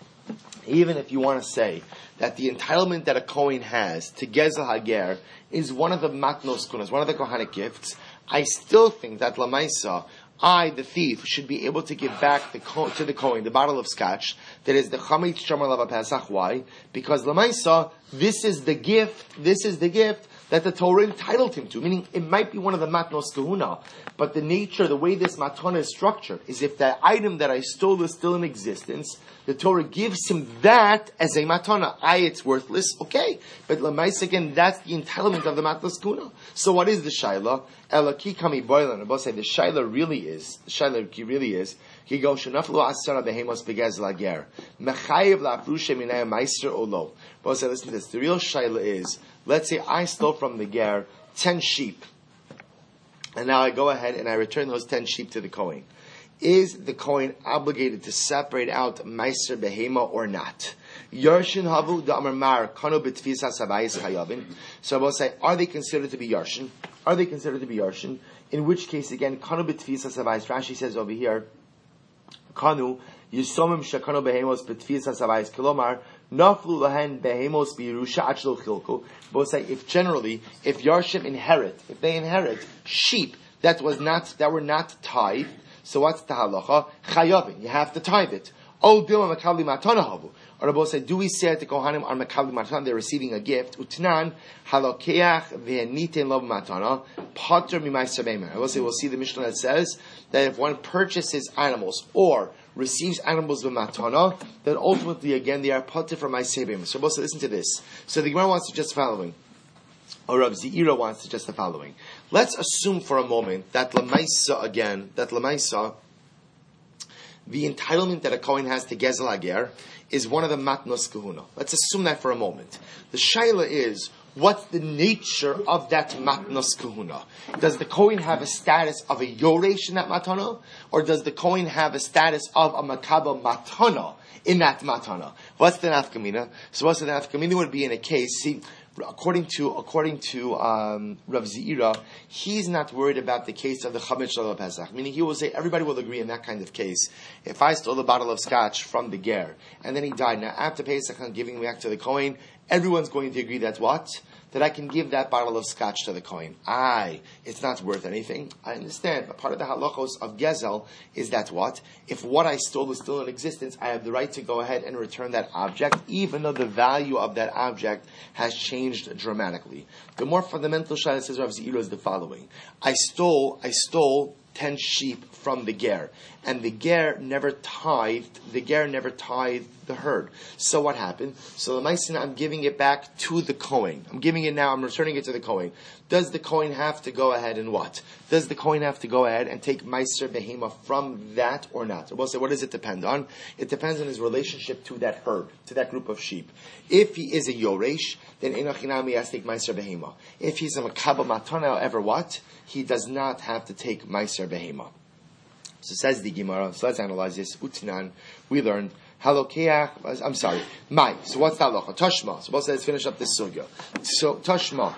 even if you want to say that the entitlement that a Kohen has to Gezel Hager is one of the matnos kunas, one of the Kohanic gifts, I still think that Lamaisa, I, the thief, should be able to give back the to the Kohen the bottle of scotch that is the Chametz Shomer Lava Pesach. Why? Because Lamaisa, this is the gift, this is the gift that the Torah entitled him to. Meaning, it might be one of the matnos kahuna, but the nature, the way this matana is structured, is if that item that I stole is still in existence, the Torah gives him that as a matana. I, it's worthless, okay. But Lamais, again, that's the entitlement of the matnos kahuna. So what is the shaila? Elaki kami boilan. Abba say the shaila really is, the shaila really is, he goes, Shanaflu asara behemos begez lager. Mechayev la'afrushe minay meister olo. Abba say, listen to this, the real shaila is, let's say I stole from the ger ten sheep, and now I go ahead and I return those ten sheep to the Kohen. Is the Kohen obligated to separate out Meiser Behema or not? Yarshin Havu Da'amar Mar Kano B'Tfisa Savayis Chayavin. So I will say, are they considered to be Yarshin? Are they considered to be Yarshin? In which case, again, Kano B'Tfisa Savayis. Rashi says over here, Kanu Yisomim Shekano Behemos B'Tfisa Savayis Kilomar Naflu Lahen Behemos B'Yerusha Achlo Chilko. Both say, if generally, if Yarshim inherit, if they inherit sheep that was not, that were not tithed, so what's the halacha? Chayavin, you have to tithe it. Oh, Dilma Makabli Matana Havu. Or Rabbi say, do we say that the Kohanim are Makabli Matana, they're receiving a gift? Utnan, halokeach ve'niten lov matana, pater mimaiser behema. I will say, we'll see the Mishnah that says that if one purchases animals or receives animals with matana, then ultimately, again, they are pater from maiser behema. So Rabbi say, listen to this. So the Gemara wants to just the following. Or Rav Zeira wants to just the following. Let's assume for a moment that Lamaisa, again, that Lamaisa, the entitlement that a Kohen has to Gezel Hager is one of the matnos kahuna. Let's assume that for a moment. The shaila is, what's the nature of that matnos kahuna? Does the Kohen have a status of a yoresh in that matana? Or does the Kohen have a status of a makabel matana in that matana? What's the nafkamina? So what's the nafkamina would be in a case, see, According to according to um, Rav Zeira, he's not worried about the case of the Chametz Shomer Pesach. Meaning, he will say everybody will agree in that kind of case. If I stole a bottle of scotch from the ger and then he died, now after Pesach I'm giving back to the Kohen, everyone's going to agree that what? That I can give that bottle of scotch to the Kohen. Aye, it's not worth anything. I understand, but part of the halachos of Gezel is that what? If what I stole is still in existence, I have the right to go ahead and return that object, even though the value of that object has changed dramatically. The more fundamental shayla, says Rav Zeira, is the following. I stole, I stole ten sheep from the ger, and the ger never tithed, the ger never tithed the herd. So what happened? So the Maaseh, I'm giving it back to the Kohen. I'm giving it now, I'm returning it to the Kohen. Does the Kohen have to go ahead and what? Does the Kohen have to go ahead and take Meiser Behema from that or not? We'll say, what does it depend on? It depends on his relationship to that herd, to that group of sheep. If he is a Yoresh, then Enochinami has to take Meiser Behema. If he's a Makabel Matana, however what? He does not have to take Meiser Behema. So says the Gemara, so let's analyze this. Utinan, we learned, Halokeach, I'm sorry, Mai. So what's that halacha? Tashma. So let's finish up this sugya. So, Tashma.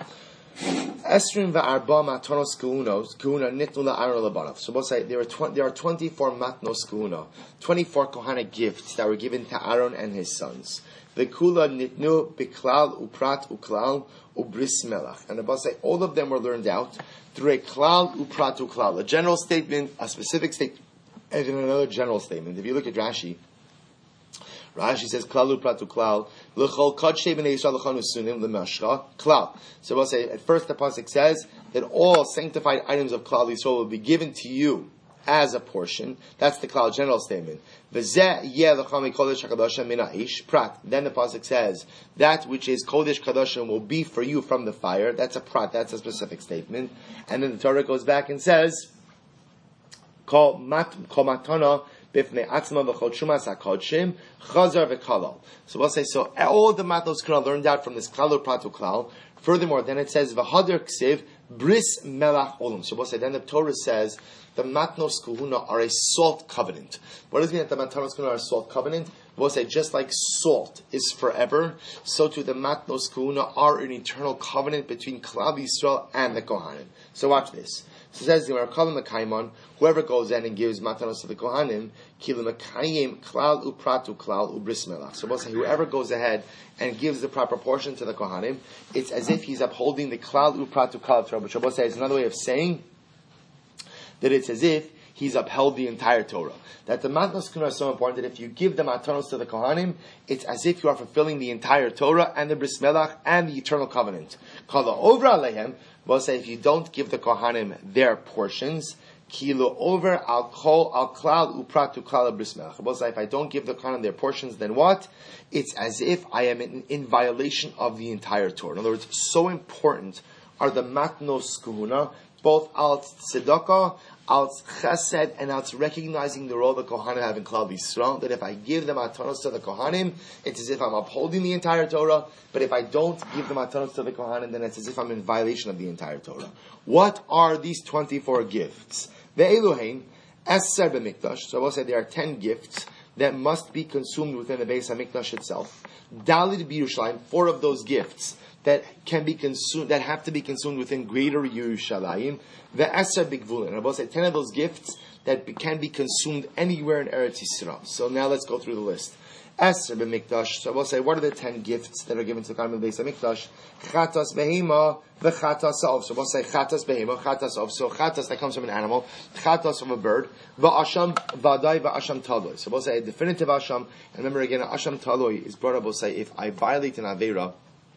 Esrim va'arba matnos kuhunos, kuhuna nitnu la'aron labanav. So we'll say there are, tw- there are twenty-four matnos kuhuna, twenty-four kohanic gifts that were given to Aaron and his sons. The kula nitnu biklal uprat uklal ubris melach. And the Bible say all of them were learned out through a klal uprat uklal, a general statement, a specific statement, and then another general statement. If you look at Rashi, Rashi says klal uprat uklal l'chol kadshe b'nei Yisrael l'chanu sunim l'mashcha klal. So we'll say at first the pasuk says that all sanctified items of klal Yisrael will be given to you as a portion. That's the klal general statement. Then the pasuk says that which is kodesh kadoshim will be for you from the fire. That's a prat. That's a specific statement. And then the Torah goes back and says, "Kol matana bifnei atzma v'chol shumas hakodshim chazar v'kalal. So we'll say, so all the matnos kuna learned out from this klal upratu klal. Furthermore, then it says v'hader ksiv bris melach olam. So we'll say, then the Torah says the matnos kahuna are a salt covenant. What does it mean that the matnos kahuna are a salt covenant? We'll say, just like salt is forever, so too the matnos kahuna are an eternal covenant between Klal Yisrael and the Kohanim. So watch this. So it says, whoever goes in and gives matanos to the Kohanim, klal upratu klal ubris melach. So we'll say, whoever goes ahead and gives the proper portion to the Kohanim, it's as if he's upholding the klal upratu klal Torah. But Shabbos says another way of saying that it's as if he's upheld the entire Torah. That the matnos kuna is so important that if you give the matanos to the Kohanim, it's as if you are fulfilling the entire Torah and the bris melach and the eternal covenant. Kala over aleihem. We'll say if you don't give the Kohanim their portions, kilo over al kol al klal upratu klal bris melach. We'll say if I don't give the Kohanim their portions, then what? It's as if I am in, in violation of the entire Torah. In other words, so important are the matnos kahuna, both al tzedakah, al chesed, and al recognizing the role the Kohanim have in Klal Yisrael, that if I give the matanos to the Kohanim, it's as if I'm upholding the entire Torah, but if I don't give the matanos to the Kohanim, then it's as if I'm in violation of the entire Torah. What are these twenty-four gifts? The Elohein, Eser b'mikdash, so I will say there are ten gifts that must be consumed within the Beis HaMikdash itself. Dalid b'Yerushalayim, four of those gifts that can be consumed, that have to be consumed within Greater Yerushalayim. The Eser b'Gvulin, I will say ten of those gifts that be, can be consumed anywhere in Eretz Yisrael. So now let's go through the list. Eser b'Mikdash, so I will say, what are the ten gifts that are given to the Kohanim Beis HaMikdash? Chatas behema, v'chatas of. So we'll say chatas behema, chatas of. So chatas that comes from an animal, chatas of a bird, v'asham v'adai v'asham taloi. So we'll say a definitive asham, and remember again, asham taloi is brought up, we'll say, if I violate an aveira,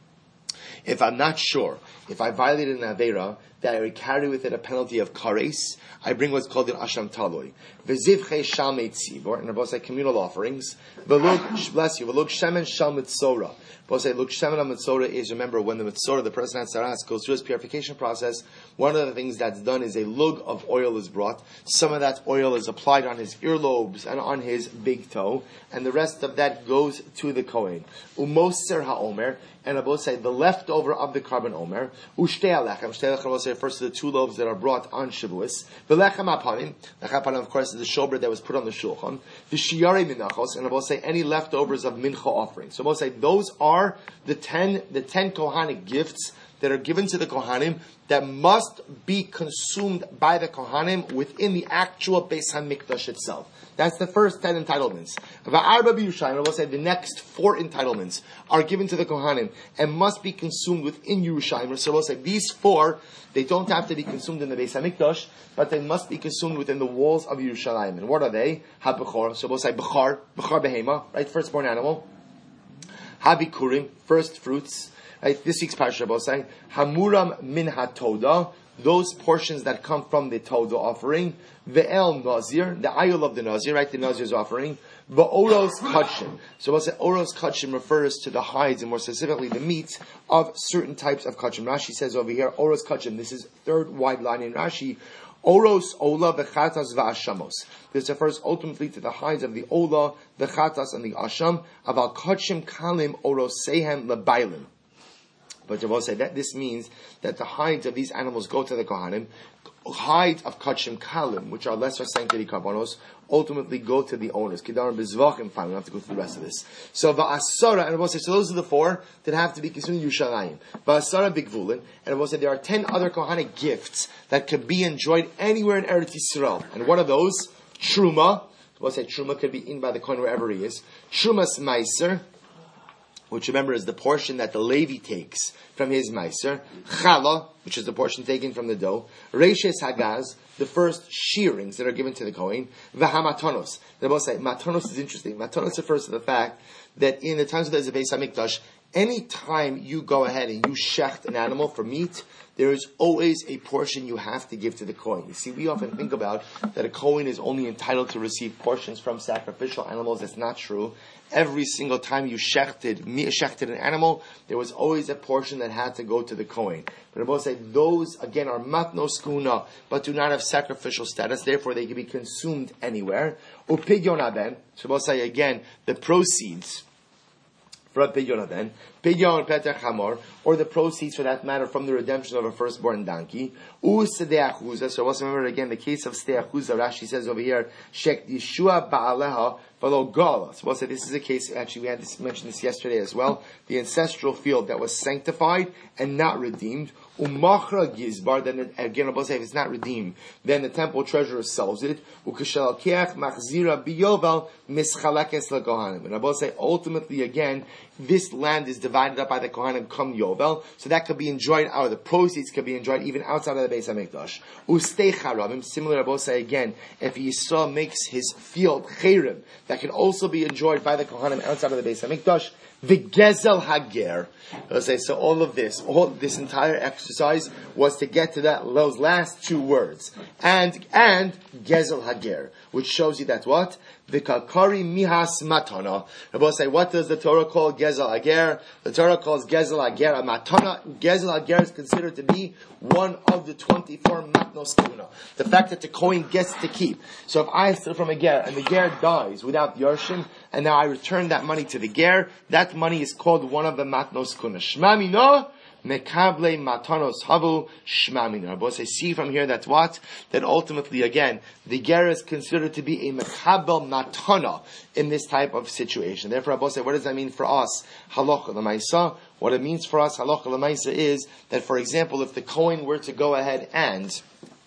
if I'm not sure, if I violated an aveira, that I would carry with it a penalty of kares, I bring what's called an asham taloi. V'zivchei shalmei tzibor, and we'll say communal offerings. V'lug, bless you, v'lug shemen shal mitzora. We'll say, look, shemen al mitzora is, remember, when the mitzora, the person at saras, goes through his purification process, one of the things that's done is a lug of oil is brought. Some of that oil is applied on his earlobes and on his big toe, and the rest of that goes to the Kohen. Umoser ha'omer, and I will say the leftover of the carbon omer. Ushtei alechem, shtei alechem will say refers to the two loaves that are brought on Shavuos. V'lechem apanim, lechem apanim of course is the showbread that was put on the shulchan. V'shiyarei minachos, and I will say any leftovers of mincha offerings. So I will say those are the ten, the ten Kohanic gifts that are given to the Kohanim that must be consumed by the Kohanim within the actual Beis HaMikdash itself. That's the first ten entitlements. Va'arba b'Yerushalayim, I will say the next four entitlements are given to the Kohanim and must be consumed within Yerushalayim. So I will say these four, they don't have to be consumed in the Beis HaMikdash, but they must be consumed within the walls of Yerushalayim. And what are they? Ha-Bechor, so we'll say Bechar, Bechar Behema, right, firstborn animal. Ha-Bikurim, first fruits. Right, this week's parasha will say Hamuram min hatoda, those portions that come from the Toda offering. Ve'el Nazir, the ayul of the Nazir, right, the Nazir's offering. Ve'oros Kachim. So we'll say Oros Kachim refers to the hides and more specifically the meat of certain types of Kachim. Rashi says over here, Oros Kachim, this is third wide line in Rashi. Oros Ola v'chatas v'ashamos. This refers ultimately to the hides of the Ola, the chatas, and the asham. Aval Kachim kalim orosehem lebailim. But I will say that this means that the hides of these animals go to the Kohanim. Hides of Kachim Kalim, which are lesser sanctity karbonos, ultimately go to the owners. Kedarim bezvachim. Fine, we don't have to go through the rest of this. So va'asara, and I will say, so those are the four that have to be consumed in Yerushalayim. Va'asara bigvulin, and I will say there are ten other Kohanic gifts that could be enjoyed anywhere in Eretz Yisrael. And what are those? Truma. We'll say Truma could be eaten by the Kohen wherever he is. Trumas Meiser, which remember is the portion that the Levi takes from his Meiser. Chala, which is the portion taken from the dough. Reishes Hagaz, the first shearings that are given to the Kohen. V'hamatonos. They both say, Matonos is interesting. Matonos refers to the fact that in the times of the Beis HaMikdash, any time you go ahead and you shecht an animal for meat, there is always a portion you have to give to the Kohen. You see, we often think about that a Kohen is only entitled to receive portions from sacrificial animals. That's not true. Every single time you shechted, shechted an animal, there was always a portion that had to go to the Kohen. But I will say say those again are matnos kuna, but do not have sacrificial status. Therefore, they can be consumed anywhere. Upidyon aben. So we'll say again the proceeds for a pidyon aben, pidyon petach hamor, or the proceeds for that matter from the redemption of a firstborn donkey. U sedei achuza. So also remember again the case of sedei achuza. Rashi says over here, shek Yeshua ba'aleha v'lo gala. So we'll say this is a case. Actually, we had to mention this yesterday as well. The ancestral field that was sanctified and not redeemed. Umachra gizbar. Then again, we'll say if it's not redeemed, then the temple treasurer sells it. Ukeshalkeach machzira biyovel mischalekes lekohanim. And I will say ultimately again, this land is divided up by the Kohanim come Yovel, so that could be enjoyed out of the proceeds, could be enjoyed even outside of the Beis HaMikdash. Ustei charabim, similar I will say again, if Yisrael makes his field cherim, that can also be enjoyed by the Kohanim outside of the Beis HaMikdash. The Gezel Hager. Say, so all of this, all this entire exercise was to get to that those last two words. And and Gezel Hager, which shows you that what? The Kalkari Mihas Matana. Rabbi say, what does the Torah call Gezel Hager? The Torah calls Gezel Hager a Matana. Gezel Hager is considered to be one of the twenty-four Matnos Kuna. The fact that the Kohen gets to keep. So if I steal from a Ger and the Ger dies without Yarshim, and now I return that money to the Ger, that money is called one of the Matnos Kuna. Shmamino Mekable Matanos Havu Shmamino. Both I see from here that what? That ultimately again, the Ger is considered to be a Mekabel Matana in this type of situation. Therefore, Abba say, what does that mean for us? Halacha l'maisa. What it means for us, halacha l'maisa, is that, for example, if the Kohen were to go ahead and,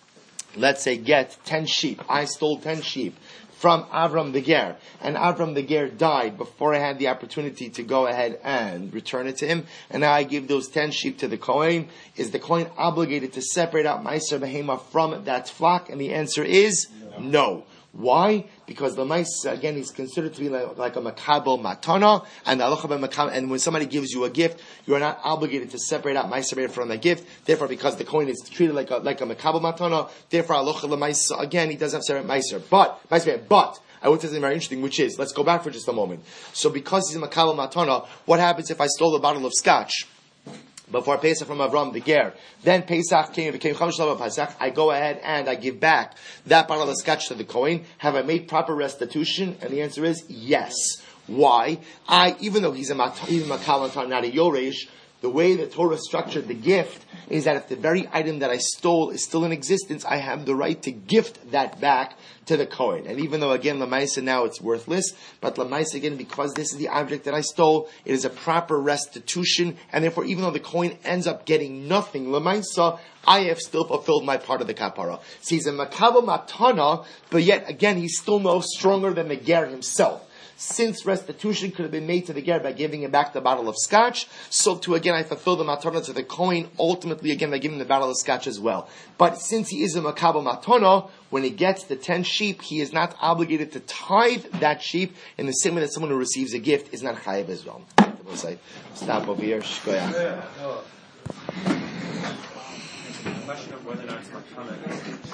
let's say, get ten sheep. I stole ten sheep from Avram the Ger, and Avram the Ger died before I had the opportunity to go ahead and return it to him, and now I give those ten sheep to the Kohen. Is the Kohen obligated to separate out Meiser Behema from that flock? And the answer is no. no. Why? Because the mice, again, is considered to be like, like a makabel matana, and the makabel, and when somebody gives you a gift, you are not obligated to separate out meiser from the gift. Therefore, because the coin is treated like a like a makabel matana, therefore, alocha again, he doesn't have separate meiser. But meiser, but I would say something very interesting, which is, let's go back for just a moment. So, because he's a makabel matana, what happens if I stole a bottle of scotch before Pesach from Avram the Ger? Then Pesach came, became Chodesh Elul Pesach. I go ahead and I give back that bottle of scotch to the Kohen. Have I made proper restitution? And the answer is yes. Why? I, even though he's a Makal, not a Yoresh, the way the Torah structured the gift is that if the very item that I stole is still in existence, I have the right to gift that back to the Kohen. And even though, again, Lamaisa now it's worthless, but Lamaisa, again, because this is the object that I stole, it is a proper restitution, and therefore, even though the Kohen ends up getting nothing, Lamaisa, I have still fulfilled my part of the kapara. So he's a Makabel Matana, but yet, again, he's still no stronger than the Ger himself. Since restitution could have been made to the Ger by giving him back the bottle of scotch, so too again I fulfill the matana to the Kohen, ultimately again by giving the bottle of scotch as well. But since he is a makabel matana, when he gets the ten sheep, he is not obligated to tithe that sheep in the same way that someone who receives a gift is not chayiv as well. We'll say, stop over here. Shkoyach. Question of whether or not it's